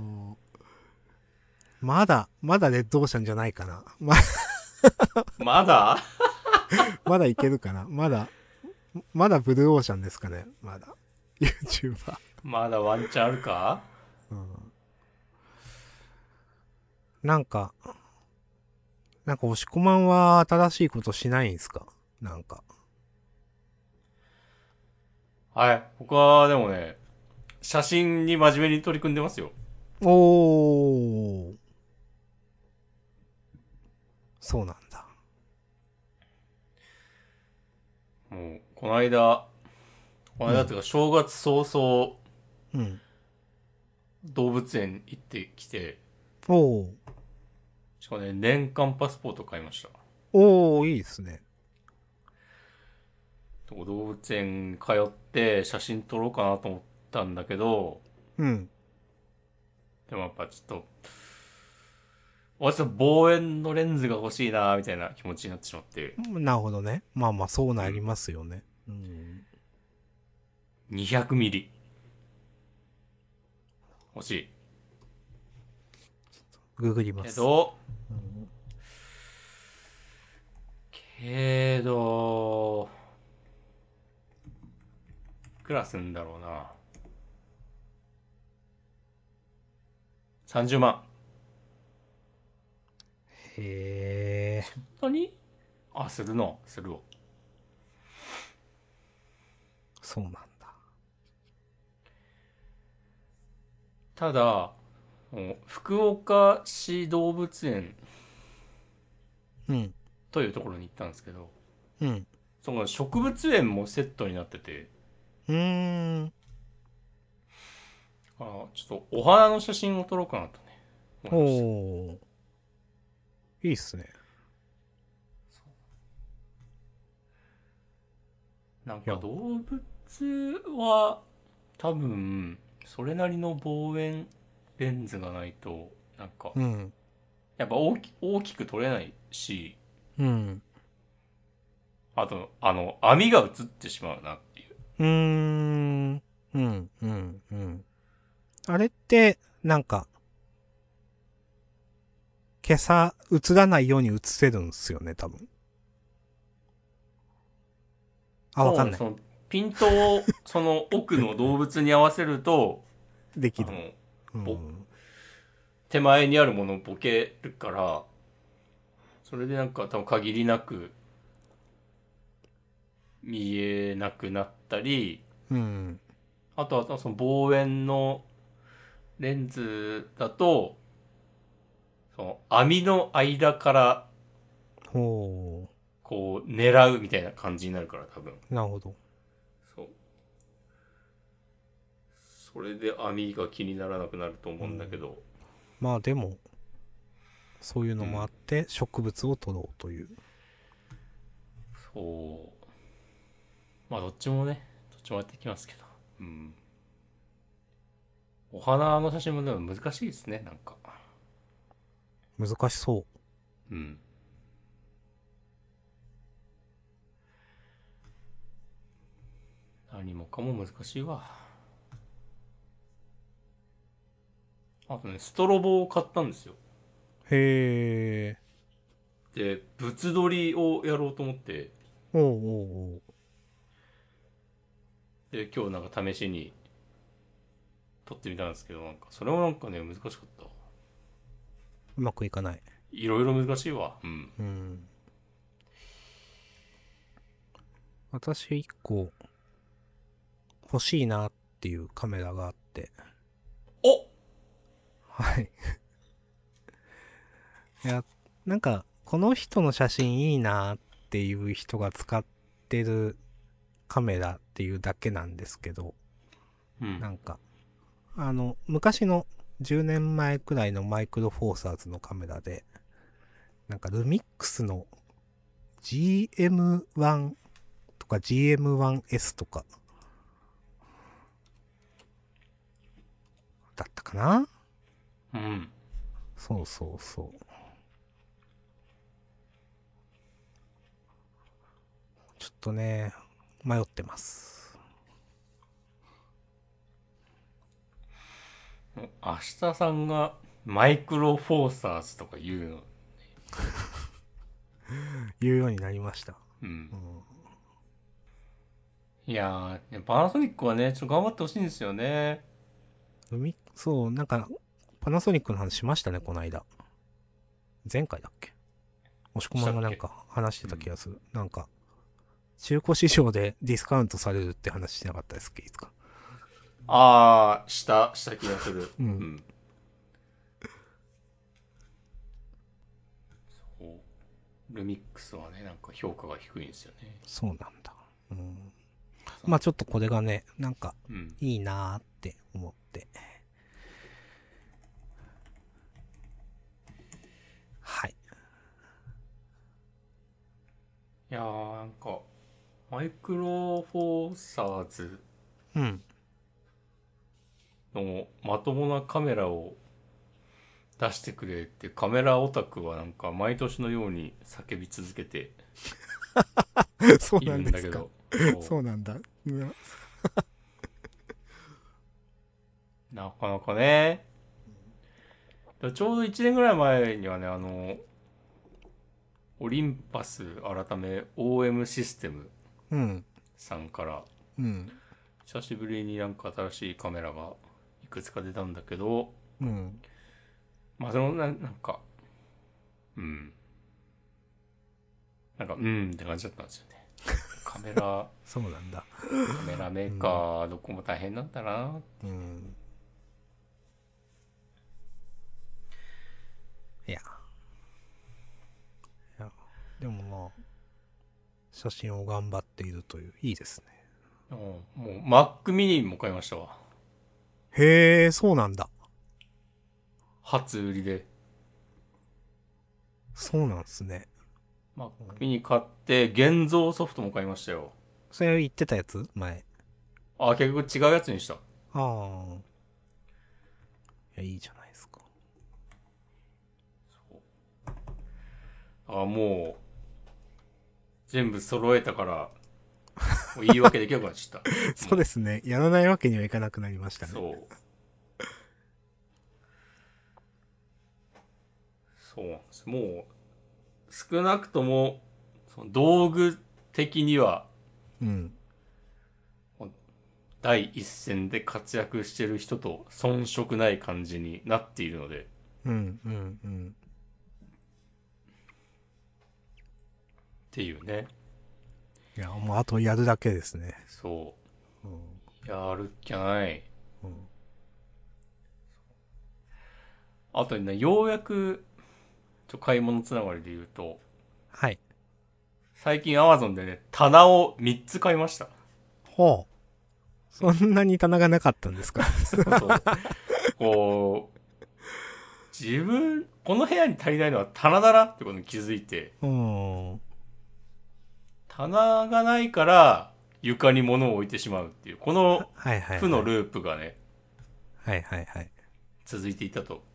まだ、まだレッドオーシャンじゃないかな。ま、 まだまだいけるかな。まだ、まだブルーオーシャンですかね。まだ。YouTuber。 まだワンチャンあるか？ うん。なんか、なんか押し込まんは新しいことしないんですか？なんか。 はい。僕はでもね、写真に真面目に取り組んでますよ。 おー。そうなんだ。 もう、この間、このうん。 間っていうか正月早々 うん。 動物園行ってきて、 おー。 しかもね、年間パスポート買いました。 おー、いいですね。 動物園通って写真撮ろうかなと思ったんだけど、 うん。 でもやっぱちょっと、もうちょっと望遠のレンズが欲しいなみたいな気持ちになってしまって、 なるほどね。まあまあ、そうなりうん。 ますよね。うん。 にひゃくミリ欲しい。 ググります。 けど、 うん、 けど、いくらすんだろうな。さんじゅうまん。 へえ。 本当に？あ、するの。するわ。 そうなんだ。 ただ、福岡市動物園うん。 というところに行ったんですけど、 うん。 その植物園もセットになってて、 うーん。 あちょっとお花の写真を撮ろうかなとね、思いました。 おー。いいっすね。 なんいや。 か動物は多分、それなりの望遠レンズがないと、なんか、 うん。 やっぱ大き大きく撮れないし、 うん。 あと、あの、網が映ってしまうなっていう。 うーん。うん。うん。うん。あれって、なんか、今朝映らないように映せるんすよね、多分。あ、わそうね、 かんない。 その、ピントを、その奥の動物に合わせると、 できる。 あの、ぼ、 うん。 手前にあるものをボケるから、それでなんか多分限りなく見えなくなったり、 うん。 あとはその望遠のレンズだと、その網の間からほこう狙うみたいな感じになるから多分。 う。なるほど。 そう。それで網が気にならなくなると思うんだけうん。 ど、 まあでも、そういうのもあうん。 って植物を取ろうという。 そう。まあどっちもね、どっちもやっていきますけど。うん。お花の写真もでも難しいですね、なんか。 難しそうん。何もかも難しいわ。あとね、ストロボを買ったんですよ。 う。へえ。 で、物撮りをやろうと思って、 おうおうおう。 で、今日なんか試しに撮ってみたんですけど、なんかそれもなんかね、難しかった。 うまくいかない。 いろいろ難しいわ。うん。 うん。私一個欲しいなっていうカメラがあって。 おはい。いや、なんか、この人の写真いいなっていう人が使ってるカメラっていうだけなんですけど、 うん。 なんか、あの、昔のじゅうねんまえくらいのマイクロフォーサーズのカメラで、なんかルミックスの ジーエムワン とか ジーエムワンエス とか、だったかな。 うん。 そうそうそう。ちょっとね、迷ってます。 明日さんがマイクロフォーサーズとか言うの。 言うようになりました。 うん。 うん。 いやー、パナソニックはね、ちょっと頑張ってほしいんですよね。 ルミ、そう、なんか、パナソニックの話しましたね、この間。前回だっけ。押し込まんがなんしたっけ？ か話してうん。 た気がする。なんか、中古市場でディスカウントされるって話してなかったですっけ、いつか。 あー、した、した気がする。 うん。 うん。そう。ルミックスはね、なんか評価が低いんですよね。 そうなんだ。うん。 そう。 まあちょっとこれがね、なんか、 うん。 いいなーって思って。はい。 いやー、なんか、マイクロフォーサーズうん。 のまともなカメラを出してくれってカメラオタクはなんか毎年のように叫び続けてそういるなんですか。 んだけど、そそうなんだ。うん。 う。なかなかね。ちょうどいちねんぐらい前にはね、あの、オリンパス改め オーエム システムうん。 さんからうん。 久しぶりになんか新しいカメラがいくつか出たんだけど、 うん。 まあそのな、なんか、うん。なんか、うんって感じだったんですよね。カメラ、 そうなんだ。 カメラメーカうん。 ーどこも大変なんだな。 うん。いや。いや。でもまあ、写真を頑張っているという、いいですね。 うん、もう Mac mini も買いましたわ。 へえ、そうなんだ。 初売りで。 そうなんすね。 Mac mini 買って現像ソフトも買いましたよ。 それ言ってたやつ前。 あ、結局違うやつにした。 ああ。いや、いいじゃないですか。 あ、もう全部揃えたから、もう言い訳できなくなっちゃった。もう、 そうですね。やらないわけにはいかなくなりましたね。 そう。そうなんです。もう、少なくとも、その道具的には、 うん。 第一線で活躍してる人と遜色ない感じになっているので、っうん、うん、うん。 ていうね。 いや、もうあとやるだけですね。 そうん。 う。やるっきゃない。 うん。 あとね、ようやく、ちょ、買い物つながりで言うと、 はい。 最近 Amazon でね、棚をみっつ買いました。 ほう。そんなに棚がなかったんですか？ そうそう。こう、自分、この部屋に足りないのは棚だなってことに気づいて、 うーん。は棚がないから床に物を置いてしまうっていう、このはいはいはい。 負のループがね、 はいはいはい。 続いていたと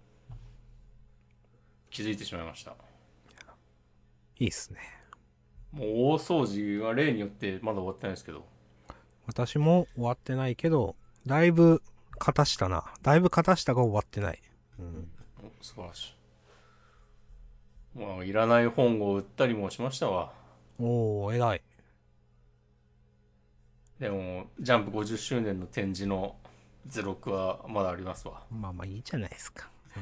気づいてしまいました。 いいっすね。 もう大掃除は例によってまだ終わってないですけど、 私も終わってないけど、だいぶ片したな。だいぶ片したが終わってない。うん。 素晴らしい。もういらない本を売ったりもしましたわ。 おー、偉い。 でも、ジャンプごじゅっしゅうねんの展示の図録はまだありますわ。 まあまあいいじゃないですか。うん。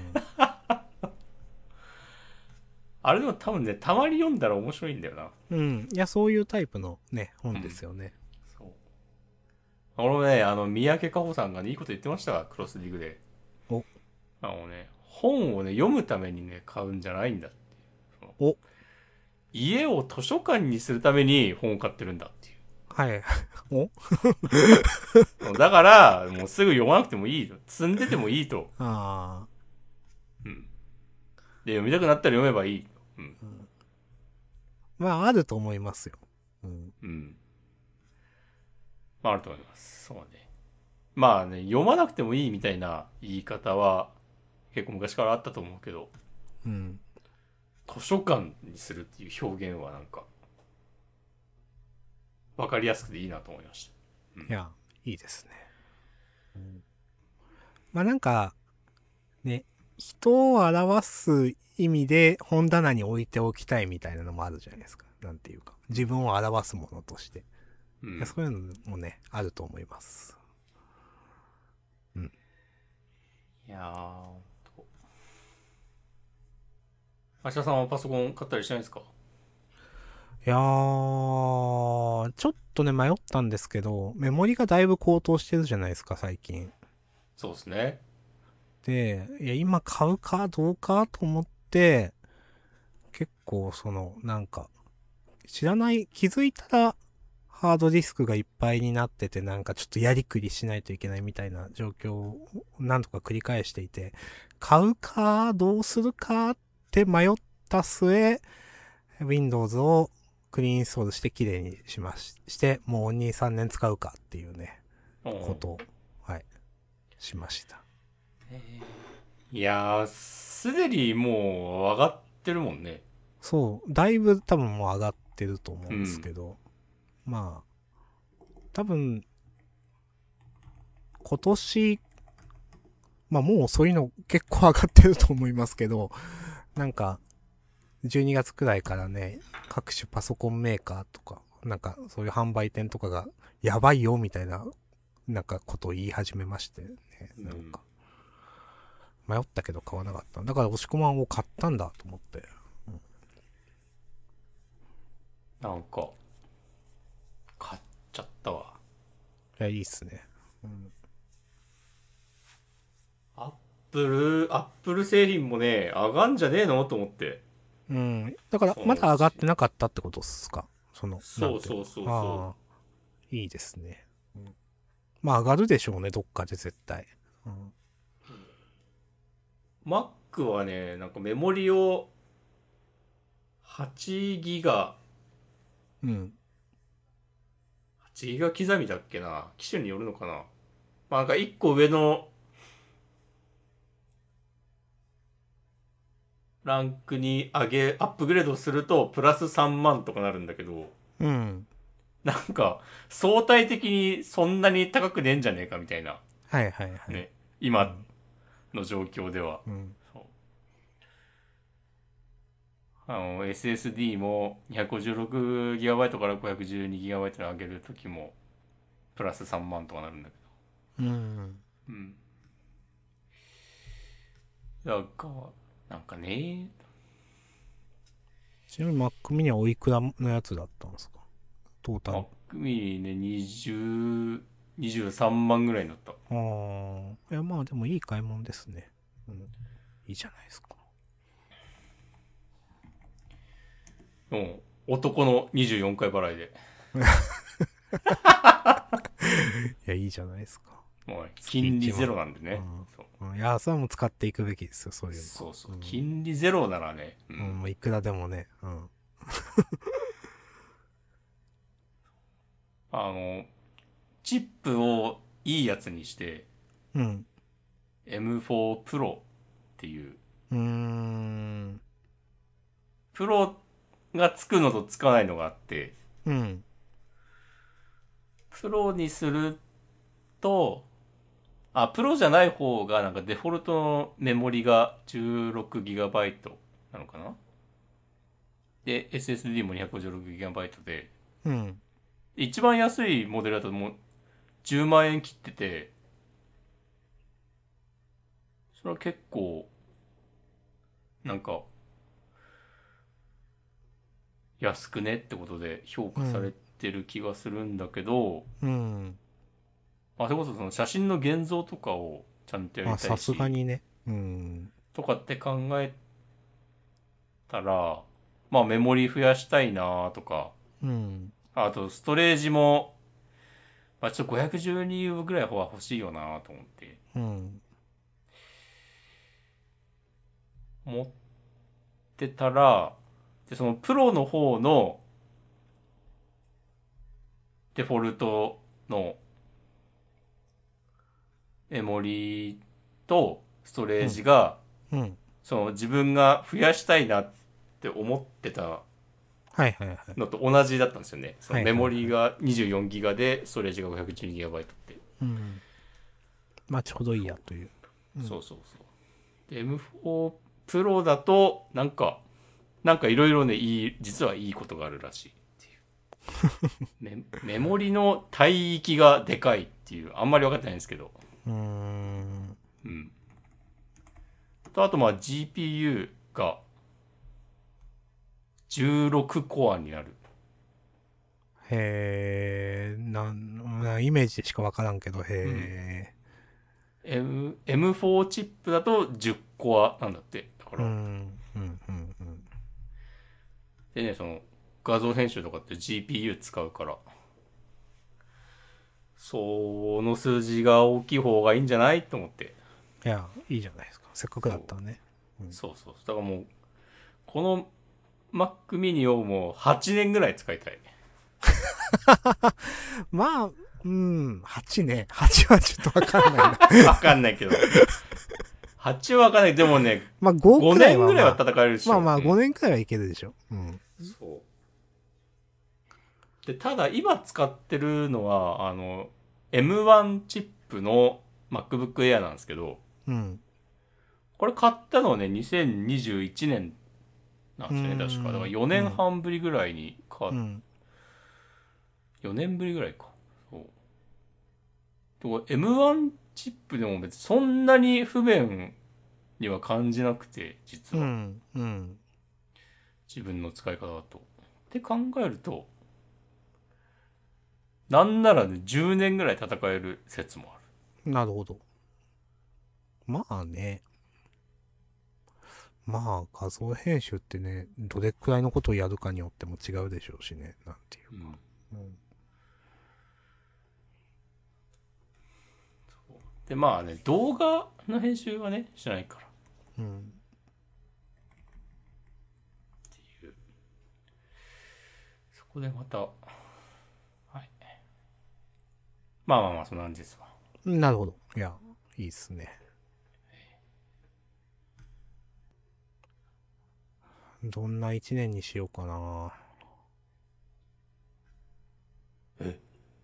あれでも多分ね、たまに読んだら面白いんだよな。 うん。いや、そういうタイプのね、本でうん。 すよね。 そう。俺もね、あの、三宅佳穂さんがね、いいこと言ってましたわ、クロスリーグで。 お、 あのね、本をね、読むためにね、買うんじゃないんだっていう。そのお、 家を図書館にするために本を買ってるんだっていう。 はい。おだから、もうすぐ読まなくてもいいと。積んでてもいいと。 あうん。で、読みたくなったら読めばいい。うん。 ー、うん。まあ、あると思いますよ。うん。 うん。まあ、あると思います。そうね。まあね、読まなくてもいいみたいな言い方は、結構昔からあったと思うけど、 うん。 図書館にするっていう表現はなんか、わかりやすくていいなと思いました。うん。 いや、いいですね。うん、まあなんか、ね、人を表す意味で本棚に置いておきたいみたいなのもあるじゃないですか。なんていうか。自分を表すものとして。 うん。 いやそういうのもね、あると思います。うん。 いやー、明日さんはパソコン買ったりしないですか？ いやー、ちょっとね、迷ったんですけど、メモリがだいぶ高騰してるじゃないですか、最近。 そうですね。 で、いや、今買うかどうかと思って、結構その、なんか、知らない、気づいたら、ハードディスクがいっぱいになってて、なんかちょっとやりくりしないといけないみたいな状況を何とか繰り返していて、買うか、どうするかって迷った末、Windows をクリーンインストールして綺麗にしまし、して、もうに、さんねん使うかっていうね、 うん。 ことを、はい、しました。 いやー、すでにもう上がってるもんね。 そう、だいぶ多分もう上がってると思うんですうん。 けど、まあ、多分、今年、まあもうそういうの結構上がってると思いますけど、なんか、じゅうにがつくらいからね、各種パソコンメーカーとか、なんかそういう販売店とかが、やばいよみたいな、なんかことを言い始めましてね、 うん。 なんか、迷ったけど買わなかった。だから押し込まんを買ったんだと思って。 なんか、買っちゃったわ。 いや、いいっすね。うん。 アップル、アップル製品もね、上がんじゃねえのと思って。 うん。だから、 そまだ上がっのうち。 てなかったってことっすか？その、なんていうの。 そうそうそうそああ、いいですね。うん、まあ上がるでしょうね、どっかで絶対。うん。 う。Mac はね、なんかメモリをはちギガ、 うん。 はちギガ刻みだっけな。機種によるのかな。まあ、なんかいっこ上のランクに上げ、アップグレードするとプラスさんまんとかなるんだけど、 うん。 なんか相対的にそんなに高くねえんじゃねえかみたいな。 はいはいはい。 ね。今うん。 の状況では。 うん。 そう。あの、エスエスディー も にひゃくごじゅうろくギガバイト から ごひゃくじゅうにギガバイト に上げるときもプラスさんまんとかなるんだけうん。 ど。うん。なんか、なんかね、 ちなみに Mac mini はおいくらのやつだったんですか？トータル。 Mac mini ね、にじゅう、にじゅうさんまんぐらいになった。 ああ。いや、まあでもいい買い物ですね。うん。いいじゃないですか。 うん。男のにじゅうよんかい払いで。 いや、いいじゃないですか。 もう、 月1 金利ゼロ万。 なんでね。そう。 うん。うん、いや、それはもう使っていくべきですよ、そういうのは。 そうそう。 うん。 金利ゼロならね。ううん、 ん。 もういくらでもね。うん。 あの、チップをいいやつにして、 うん。 エムフォー Pro っていう、 うーん。 プロがつくのとつかないのがあって、 うん。 プロにすると、あ、プロじゃない方がなんかデフォルトのメモリが じゅうろくギガバイト なのかな。 で、エスエスディー も にひゃくごじゅうろくギガバイト で、 うん。 一番安いモデルだともうじゅうまん円切ってて、それは結構、なんか、安くねってことで評価されうん。 てる気がするんだけど、 うん。 まあ、それこそその写真の現像とかをちゃんとやりまあ、 たさすがいし、 にね。うん。 とかって考えたら、まあメモリ増やしたいなとか、 うん。 あとストレージも、まあちょっとごひゃくじゅうにぐらいは欲しいよなと思って、 うん。 思ってたら、で、そのプロの方のデフォルトのメモリとストレージうん。 が、 うん。 その自分が増やしたいなって思ってたはいはいはい。 のと同じだったんですよね。そのメはいはいはい。 モリがにじゅうよんギガで、ストレージが ごひゃくじゅうにギガバイト って。 うん。まあ、ちょうどいいそう。 やという。うん。 そうそうそう。で、エムフォー プロだと、なんか、なんかいろいろね、いい、実はいいことがあるらしいっていう。メメモリの帯域がでかいっていう、あんまり分かってないんですけど。 うーん。 うん。と、あとまあ ジーピーユー がじゅうろくコアになる。 へえ、なん、なイメージでしかわからんけど、へうん。 え。 M、エムフォー チップだとじゅうコアなんだって。だかうら。 ん。うん、うん、うん。 でね、その、画像編集とかって ジーピーユー 使うから、その数字が大きい方がいいんじゃないと思って。 いや、いいじゃないですか。せっかくだそう。 ったらね。うん。 そうそう。だからもう、この Mac mini をもうはちねんぐらい使いたい。 まあ、うん、はちね。はちはちょっとわかんないな。 わかんないけど。はちはわかんない。でもね、 まあ、ごくら 5 いはまあ、 年ぐらいは戦えるでしょ。 まあまあ、 うん。 ごねんくらいはいけるでしょ。うん。 そう。で、ただ今使ってるのは、あの、エムワン チップの MacBook Air なんですけど、 うん。 これ買ったのはね、にせんにじゅういちねんなんうーですよね、確か。だからん。う 4 ん。 年半ぶりぐらいに買っ、 うん。 よねんぶりぐらいか。そう。でも エムワン チップでも別にそんなに不便には感じなくて、実は。 うん。うん。 自分の使い方だと。って考えると、なんならね、じゅうねんぐらい戦える説もあなるほど。まあね。まあ、画像編集ってね、どれくらいのことをやるかによっても違うでしょうしね。なんていうる。うん。 か。うん。 で、まあね、動画の編集はね、しないからっうん。 ていう。そこでまた、はい。まあまあまあ、そんな感じですわ。 なるほど。いや、いいっすね。どんな一年にしようかな。 え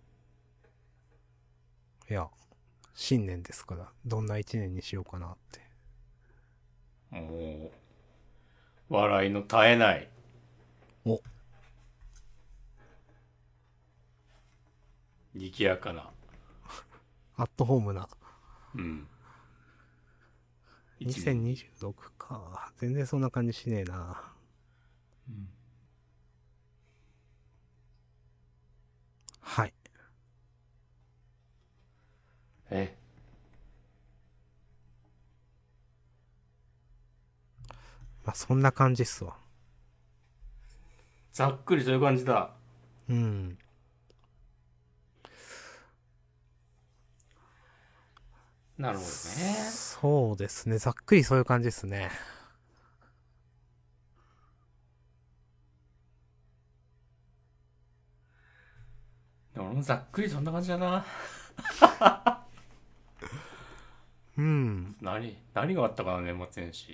いや、新年ですから、どんな一年にしようかなって。 もう、笑いの絶えない、 お、 賑やかな、 アットホームな。 うん、一年に。 にせんにじゅうろくか。全然そんな感じしねえな。 うん、 はい。 え、 まあ、そんな感じっすわ。 ざっくりそういう感じだ。 うん。 なるほどね。 そうですね。ざっくりそういう感じですね。 でも俺もざっくりそんな感じだな。 うん。 何、何があったかな、年末年始。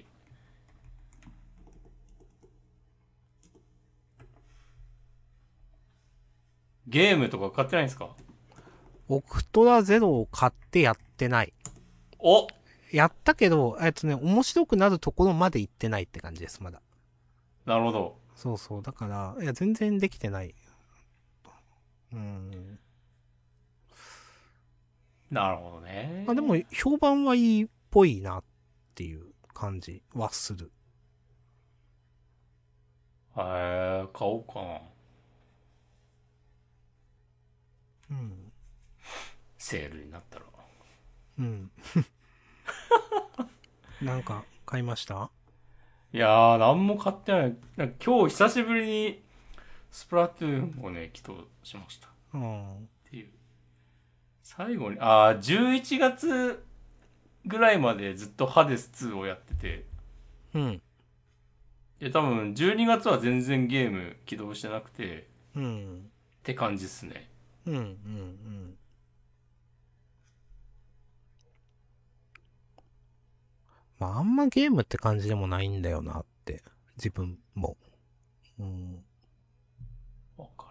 ゲームとか買ってないんですか？ オクトラゼロを買ってやってない。 お、 やったけど、えっとね、面白くなるところまで行ってないって感じです、まだ。 なるほど。 そうそう。だから、いや、全然できてない。うん。 なるほどね。 まあでも、評判はいいっぽいなっていう感じはする。 へえ、買おうかな。 うん。 セールになったら。 うん。なんか、買いました？ いやー、なんも買ってない。なんか今日久しぶりにスプラトゥーンをね、起動しました。っうん。 ていう。最後に、あー、じゅういちがつぐらいまでずっとハデスツーをやってて、 うん。 で、多分じゅうにがつは全然ゲーム起動してなくて、 うん。 って感じっすね。 うん。うん。うん。まあ、あんまゲームって感じでもないんだよなって。自分も。うん。 わか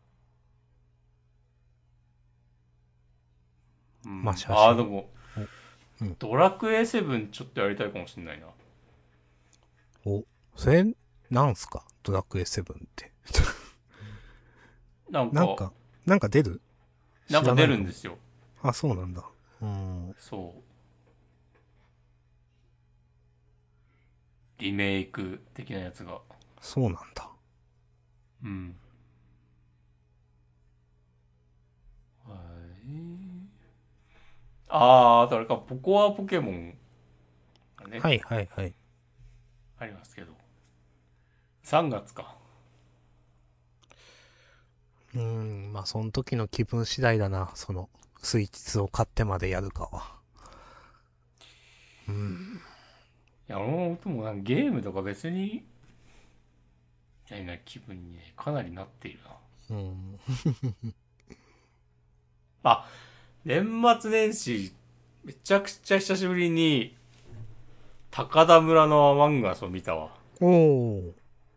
る。うまあ、 ん。あー、で写真。 も、 お、うん。 ドラクエセブンちょっとやりたいかもしんないな。 お、それ、なんすかドラクエセブンって。 なんか、 なんか、なんか出る？ なんか出知らないかも。 るんですよ。 あ、そうなんだ。うん。 そう。リメイク的なやつが。 そうなんだ。 うん。はい。あー、あとあれか、ポコアポケモンがね、 はいはいはい。 ありますけど。さんがつか。 うーん、まあ、その時の気分次第だな。その、スイッチツーを買ってまでやるかは。うん。 いや、俺ももなんかゲームとか別に、みたいな気分にね、かなりなっているな。 うん。 あ、年末年始、めちゃくちゃ久しぶりに、高田村のアマンガスを見たわ。 おー。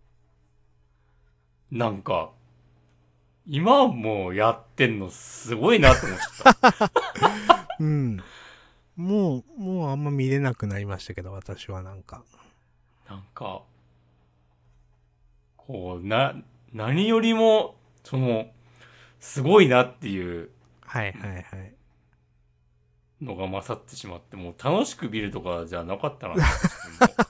なんか、今もやってんのすごいなって思っちゃった。 うん。もう、もうあんま見れなくなりましたけど、私はなんか。 なんか、こう、な、何よりも、その、すごいなっていうはいはいはい。 のが勝ってしまって、もう楽しく見るとかじゃなかったなって自分も。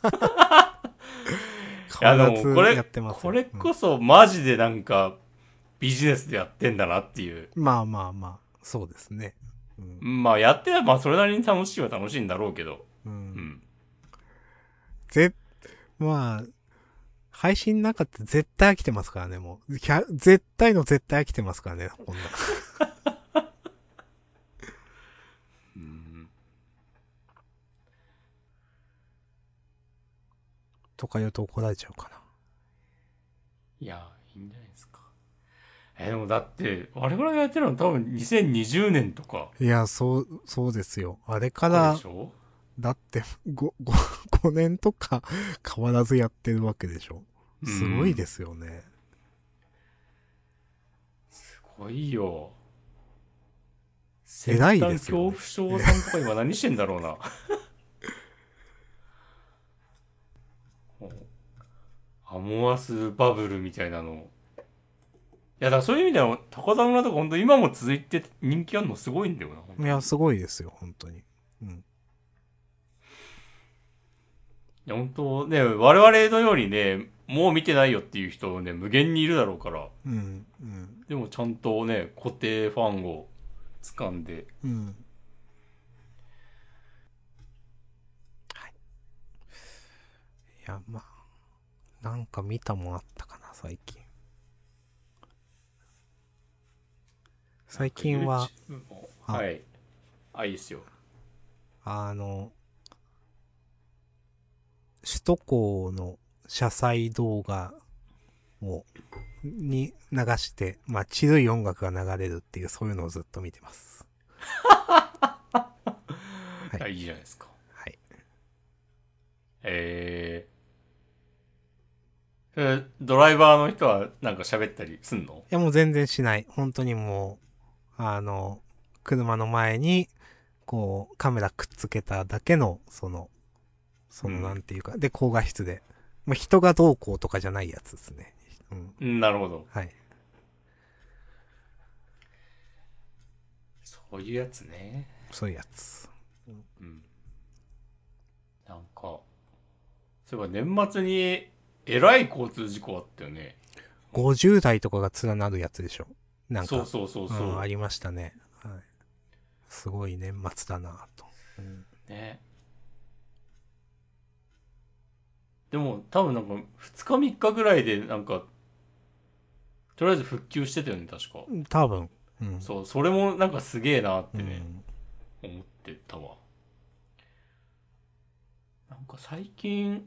いや、で変わらも、これ、 ずやってますよ。 これうん。 こそマジでなんか、ビジネスでやってんだなっていう。 まあまあまあ、そうですね。うん。 まあ、やってれば、まあ、それなりに楽しいは楽しいんだろうけど。 うん。 うん。 ぜ、まあ、配信なかったら絶対飽きてますからね、もう。ひゃ絶対の絶対飽きてますからね、こんな。 うん。 とか言うと怒られちゃうかな。 いや、いいんじゃないですか。え、でもだって、我々がやってるの多分にせんにじゅうねんとか、 いや、そう、そうですよ。あれかとかでら、 しょ？ だって、ご、ご、ごねんとか変わらずやってるわけでしょ。 うすごいでん。 すよね。 すごいよ。先偉いで端恐怖すよね。 症さんとか今何してんだろうな。もうアモアスバブルみたいなの。いや、だからそういう意味では、高田村とか本当今も続いて人気あるのすごいんだよな、本いや、 当に。いすごいですよ、本当に。うん。 や、本当ね、我々のようにね、もう見てないよっていう人ね、無限にいるだろうから。 うん、うん、 でもちゃんとね、固定ファンを掴んで。 うん。はい。いや、まあ、なんか見たもんあったかな、最近。最なんか近は、 YouTube も、 あ、 はい。あ、いいですよ。 あの、首都高の車載動画を、に流して、まあ、チルい音楽が流れるっていう、そういうのをずっと見てます。はい。 あ、いいじゃないですか。 はい。 えー、えドライバーの人はなんか喋ったりすんの？ いや、もう全然しない。本当にもう、あの、車の前に、こう、カメラくっつけただけの、その、その、なうん。 んていうか、で、高画質でまあ、人がどうこうとかじゃないやつですね。うん。 うん、なるほど。 はい。 そういうやつね。 そういうやつ。 うん。なんか、そういえば年末にえらい交通事故あったよね。 ごじゅう代とかが連なるやつでしょ。なんか、 そうそうそううん、あそりましたね。はい。すごい年末だなと。うん。 う。ね。でも多分なんかふつかみっかぐらいでなんか、とりあえず復旧してたよね、確か。 多分。うん。 そう、それもなんかすげえなっうてね、 ん。 思ってたわ。なんか最近、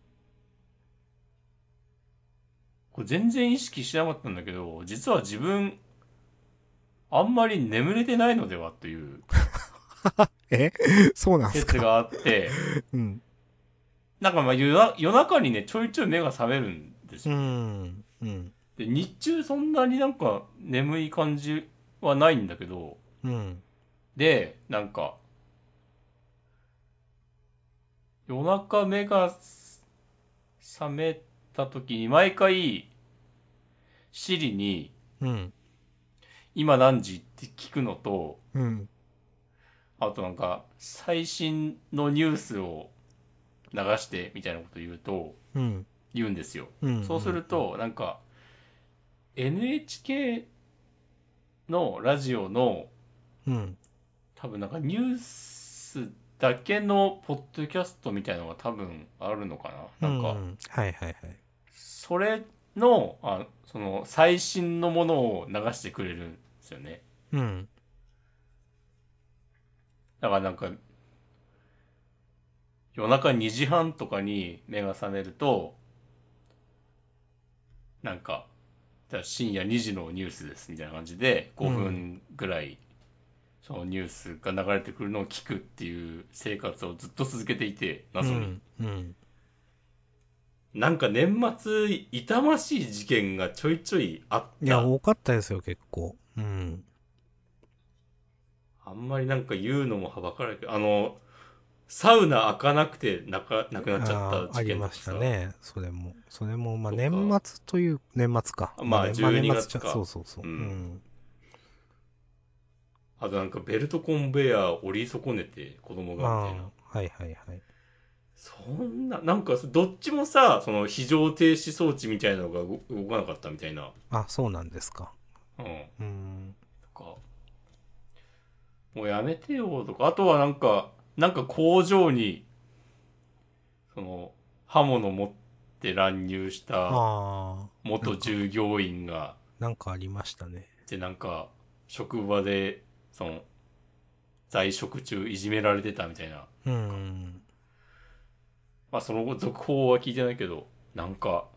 これ全然意識しなかったんだけど、実は自分、あんまり眠れてないのではというえそうなんすか？ 説があって、 うん。 なんかまあ夜な夜中にね、ちょいちょい目が覚めるんですうよね。 ん。うん。 で、日中そんなになんか眠い感じはないんだけど、 うん。 で、なんか、夜中目が覚めた時に毎回、シリに、 うん。 今何時って聞くのと、 うん。 あとなんか、最新のニュースを流してみたいなこと言うと、 うん。 言うんですよ。 うん。うそうすん。 ると、なんか、エヌエイチケー のラジオの、 うん。 多分なんかニュースだけのポッドキャストみたいなのが多分あるのかな。 うなんか、 ん。はいはいはい。 それの、あ、その、最新のものを流してくれるんですよね。 うん。 だからなんか、夜中にじはんとかに目が覚めると、なんか、じゃあ深夜にじのニュースですみたいな感じで、5 うん。 分ぐらい、そのニュースが流れてくるのを聞くっていう生活をずっと続けていて、謎に。 うん。うん。 なんか年末、痛ましい事件がちょいちょいあっいや、 た。 多かったですよ、結構。うん。 あんまりなんか言うのもはばからないけど、あの、サウナ開かなくてなか、なくなっちゃったああ、あ事りま件とかさ、 したね。それも。それも、まあ、年とか、 末という、年末か。まあ、 まあね、まあ、 12 年末じゃ、そ月か。 うそうそう。ううん。 ん。 あとなんかベルトコンベヤー折り損ねて子供がみたいな。 ああ、はいはいはい。 そんな、なんかどっちもさ、その非常停止装置みたいなのが動動かなかったみたいな。 あ、そうなんですか。 うん。 うん。 とか、もうやめてよとか、あとはなんか、なんか工場に、その、刃物持って乱入したああ、なんか、 元従業員が、 なんかありましたね。 で、なんか、職場で、その、在職中いじめられてたみたいな。 うん。 まあ、その後、続報は聞いてないけど、なんか、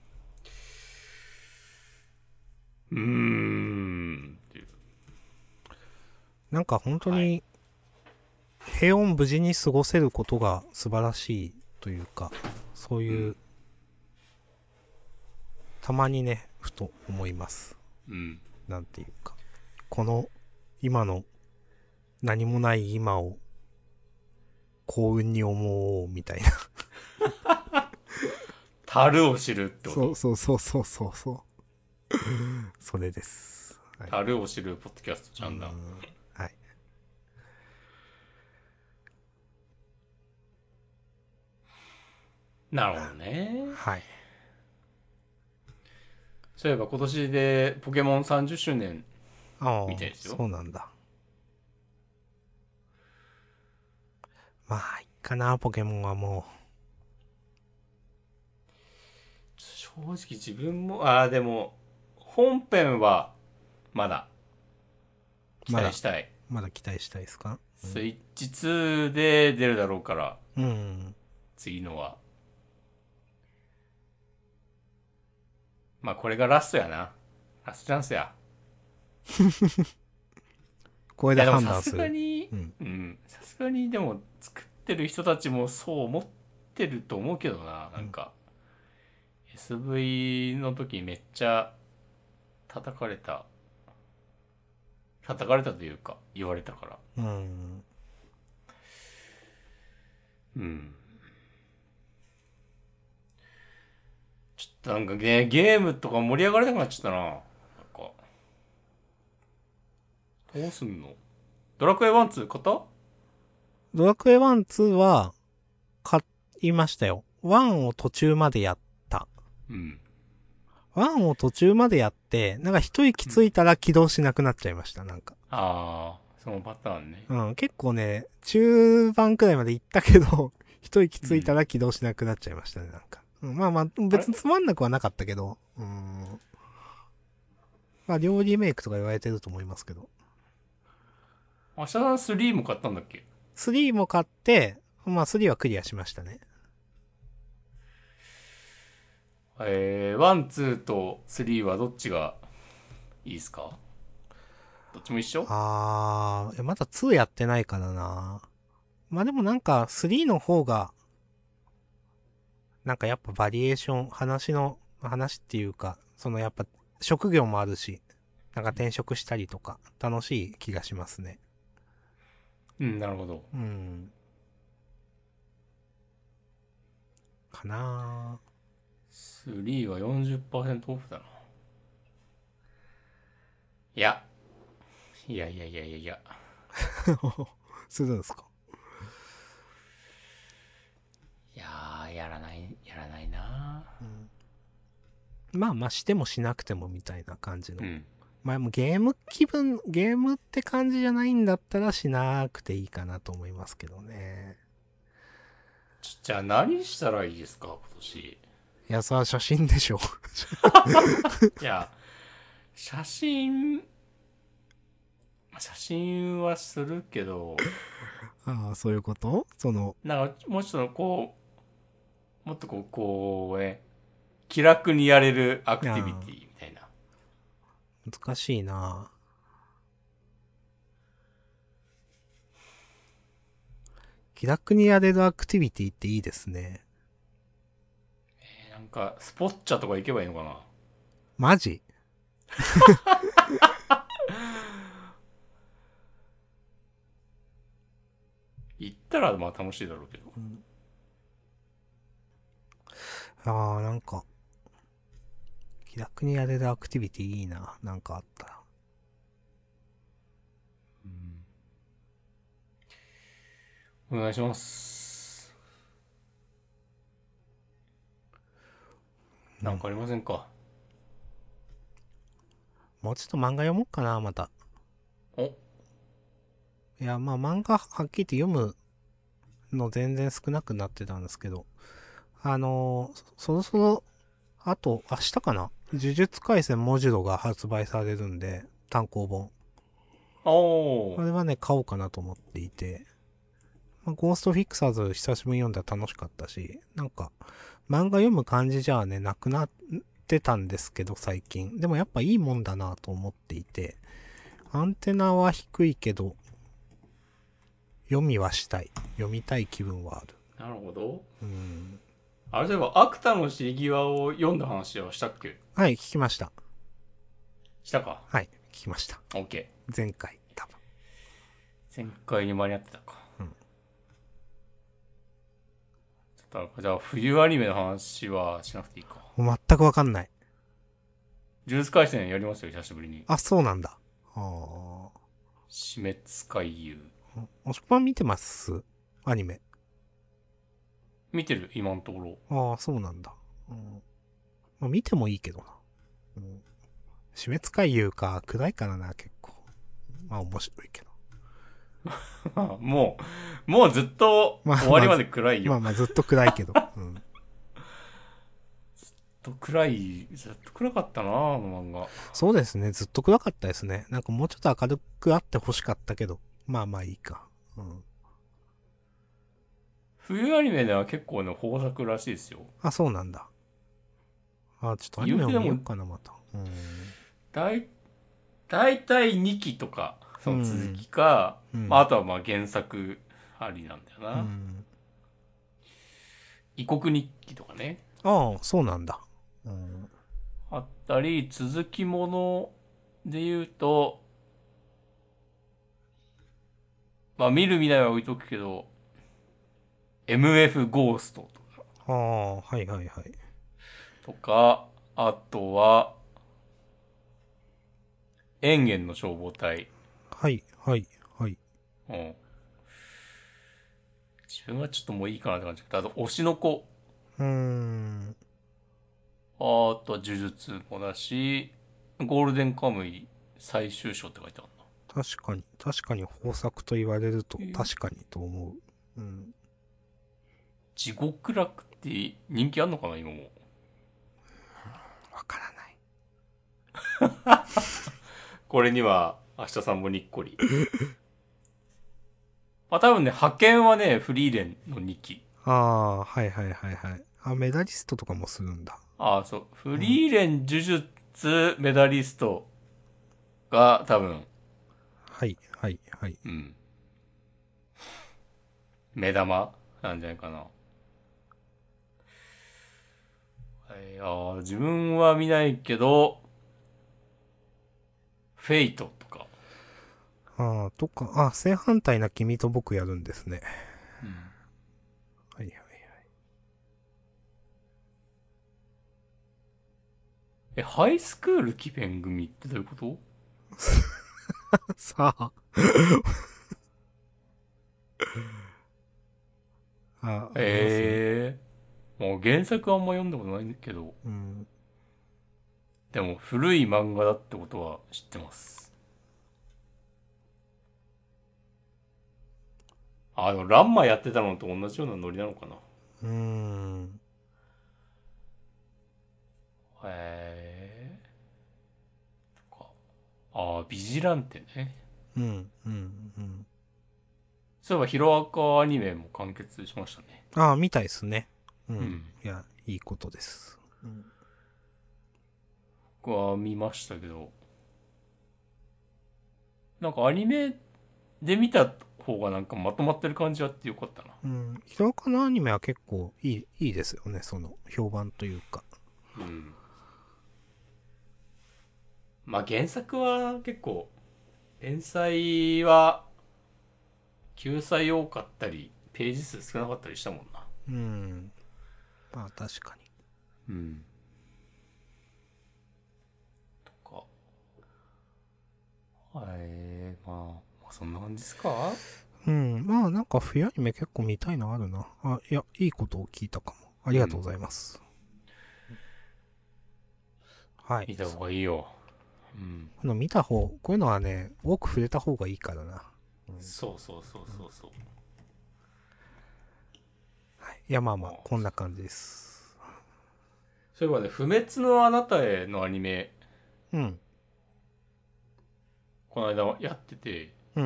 うーん、っていう。 なんか本当はい。 に、平穏無事に過ごせることが素晴らしいというか、そううん、 いう、たまにね、ふと思います。 うん。 なんていうか。この、今の、何もない今を、幸運に思おう、みたいな。 樽を知るってこそうと。 そうそうそうそうそう。それです。はい。 樽を知るポッドキャストちうーゃんだ。 ん。はい。 なるほどね。 はい。 そういえば今年でポケモンさんじゅっしゅうねんみああ、 たいですよ。 そうなんだ。まあ、いっかな、ポケモンはも正直自分も、ああ、でも、本編はまだう。 期まだ、 待したい。 まだ期待したいですか？うん。 スイッチツーで出るだろうから、 うん。 次のは。まあこれがラストやな。ラストチャンスや。 これでいやでもさす判断する。 がに、 うん。 うん、さすがにでも作ってる人たちもそう思ってると思うけどな。 うん。 なんか、エスブイ の時めっちゃ叩かれた。叩かれたというか、言われたから。 うん。 うん。 となんかゲ、ゲームとか盛り上がれなくなっちゃったな。なんか、どうすんの？ドラクエワン、ツー買った？ ドラクエワン、ツーは買いましたよ。ワンを途中までやった。 うん。 ワンを途中までやって、なんか一息ついたら起動しなくなっちゃいました、なんか。 ああ、そのパターンね。 うん、結構ね、中盤くらいまで行ったけど、一息ついたら起動しなくなっちゃいましたね、なんか。うん、まあまあ、 あれ別につまんなくはなかったけど、うん。まあ、両リメイクとか言われてると思いますけど。 アシャダスリーも買ったんだっけ？ スリーも買って、まあスリーはクリアしましたね。 えー、ワン、ツーとスリーはどっちがいいですか？どっちも一緒？ あー、まだツーやってないからな。まあでもなんかスリーの方が、なんかやっぱバリエーション、話の、話っていうか、そのやっぱ職業もあるし、なんか転職したりとか、楽しい気がしますね。 うん、なるほど。 うん。かなスリーはよんじゅっパーセントオフだな。いや、いやいやいやいやいや。 ーするんですか？ いやー、やらない、やらないな。 うん。まあまあしてもしなくてもみたいな感じの。 うん。 まあもうゲーム気分、ゲームって感じじゃないんだったらしなくていいかなと思いますけどね。 ちじゃあ何したらいいですか、今年。いいや、それは写真でしょ。 や、写真、写真はするけど、 ああ、そういうことその、 なんかもうちょっとこう、もっとこう、こうね、気楽にやれるアクティビああ、 ティみたいな。 難しいな。気楽にやれるアクティビティっていいですね。 えーなんか、スポッチャとか行けばいいのかな？ マジ？ 行ったらまあ楽しいだろうけど。 ああ、なんか、気楽にやれるアクティビティいいな。なんかあったら。 お願いします。 うん。 なんかありませんか？ もうちょっと漫画読もうかな、また。 お、 いや、まあ漫画はっきり言って読むの全然少なくなってたんですけど、あのーそそろそろ、あと、明日かな呪術廻戦モジュロが発売されるんで、単行本。 おー。 あれはね、買おうかなと思っていて、まあ、ゴーストフィクサーズ久しぶりに読んだら楽しかったし、なんか、漫画読む感じじゃあね、なくなってたんですけど、最近。でもやっぱいいもんだなと思っていて、アンテナは低いけど、読みはしたい。読みたい気分はある。 なるほど。 うん。 あれでは、アクタの死際を読んだ話はしたっけ？ はい、聞きました。 したか？ はい、聞きました。 オッケ前回、多分。 ー。前回に間に合ってたか。 うん。 ちょっと、じゃあ、冬アニメの話はしなくていいか。 全くわかんない。 呪術廻戦やりますよ、久しぶりに。 あ、そうなんだ。ああ。 死滅回遊。 おしぱん見てますアニメ。 見てる、今のところ。 ああ、そうなんだ。うん。まあ、見てもいいけどな。うん。死滅回遊か、暗いからな、結構。まあ面白いけど。 もう、もうずっとまあ終わりまで暗いよ。 まあまあずっと暗いけど。うん。 ずっと暗い、ずっと暗かったな、あの漫画。 そうですね、ずっと暗かったですね。なんかもうちょっと明るくあって欲しかったけど。まあまあいいか。うん。 冬アニメでは結構ね、豊作らしいですよ。 あ、そうなんだ。あ、ちょっとアニメを言うてでも、 見ようかな、また。うん。 だい、だいたいにきとか、 うその続ん。 きか、まあ、 うん。 あとはまあ原作ありなんだような。 ん。 異国日記とかね。 ああ、そうなんだ。うん。 あったり、続きもので言うと、まあ見る見ないは置いとくけど、エムエフ ゴーストとか。 ああ、はいはいはい。 とか、あとは、塩原の消防隊。 はい、はい、はい。 うん。自分はちょっともういいかなって感じだけど、あと、推しの子。 うーん。 あとは呪術もだし、ゴールデンカムイ最終章って書いてあるな。 確かに、確かに豊作と言われるとえー確かにと思う。うん。 地獄楽って人気あんのかな今も。 わからない。 これには、明日さんもにっこり。まあ多分ね、派遣はね、フリーレンのにき。 ああ、はいはいはいはい。あ、メダリストとかもするんだ。 ああ、そう。フうん。 リーレン呪術メダリストが多分、 はいはいはい。 うん、目玉なんじゃないかな。はい、ああ、自分は見ないけど、フェイトとか。 ああ、とか、あ、正反対な君と僕やるんですね。 うん。 はいはい。 え、ハイスクール奇弁組ってどういうこと？ さあ。あ、あります。 ええー、もう原作あんま読んだことないんだけど、 うん。 でも古い漫画だってことは知ってます。あ、でもランマやってたのと同じようなノリなのかな。 うーん。 へえー、とか。ああ、ビジランテね。 うん、うん、うん。 そういえばヒロアカアニメも完結しましたね。 ああ、みたいですね。うん。 うん。 いや、いいことです。うん。 僕は見ましたけど、なんかアニメで見た方がなんかまとまってる感じあってよかったな。 うん。ヒロアカのアニメは結構いい、いいですよね。その、評判というか。 うん。まあ原作は結構、連載は救済多かったり、ページ数少なかったりしたもんな。 うん。まあ、確かに。 うん。とか。はい、まあ、まあそんな感じですか？ うん。まあ、なんか冬アニメ結構見たいのあるな。あ、いや、いいことを聞いたかも。ありがとううん。 ございます。はい。 見た方そがいいよ。うん。 この見た方、こういうのはね、多く触れた方がいいからな。うん。 そうそうそうそうそう。 はい。いや、まあまあ、 まあ、 こんな感じです。 そういえばね、不滅のあなたへのアニメ、 うん。 この間やってて、 うん。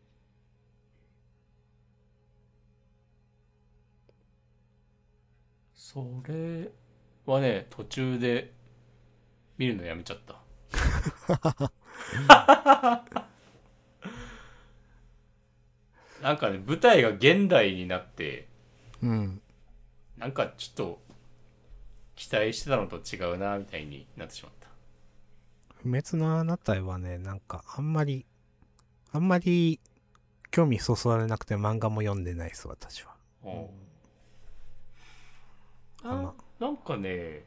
それはね、途中で見るのやめちゃった。なんかね、舞台が現代になって、 うん。 なんかちょっと期待してたのと違うな、みたいになってしまった。 不滅のあなたへはね、なんか、あんまり、あんまり興味そそられなくて漫画も読んでないです、私は。 うん。 うん。あ、 な、 まなんかね、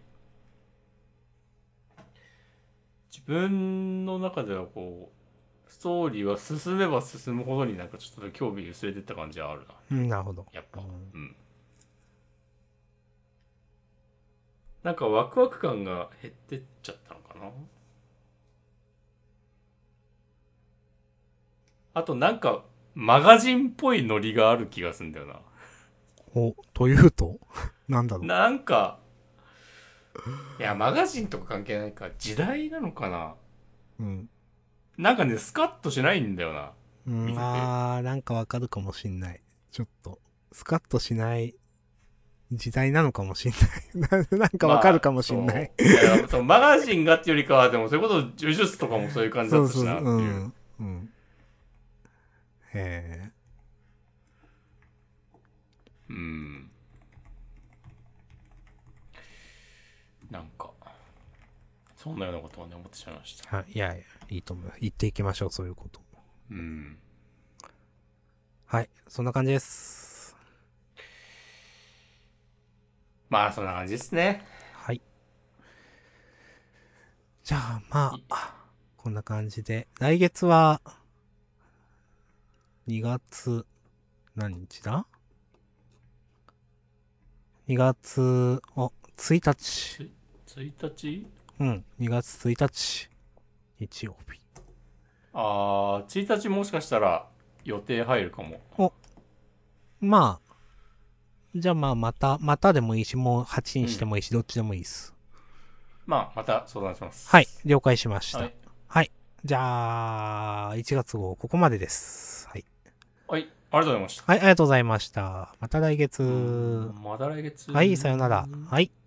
自分の中ではこう、ストーリーは進めば進むほどになんかちょっと興味薄れてった感じはあるな。 うん、なるほど。 やっぱ。 うん。 うん。なんかワクワク感が減ってっちゃったのかな。あとなんか、マガジンっぽいノリがある気がするんだよな。 お、というとなんだろなんか、いや、マガジンとか関係ないか。時代なのかな。 う。うん。 なんかね、スカッとしないんだよな。 うん、 見てて。 あー、なんかわかるかもしんない。ちょっと、スカッとしない時代なのかもしんない。ななんかわかるまあ、 かもしんない。 そう。いや、だからそのマガジンがっていうよりかは、でもそれこそ呪術とかもそういう感じだったしそうそう、うなっていう。 ん。うん。へうん。なんか、そんなようなことをね、思ってしまいました。 ー。はい、いやいや、いいと思う。言っていきましょう、そういうこと。 うん。 はい、そんな感じです。 まあ、そんな感じですね。 はい。 じゃあ、まいあ、こんな感じで。来月は、にがつ、何日だ ?に 月、お、ついたち。 つ、ついたちうん、にがつついたち。日曜日。 あー、ついたちもしかしたら予定入るかも。 お、まあ、じゃあまあ、また、またでもいいし、もうはちにしてうん。 もいいし、どっちでもいいです。 まあ、また相談しまはい、 す。 了解しました。 はい。 はい。じゃあ、いちがつ号、ここまでです。はい。 はい。ありがとうございました。 はい、ありがとうございました。また来月。 うーん、また来月。 はい、さよなら。はい。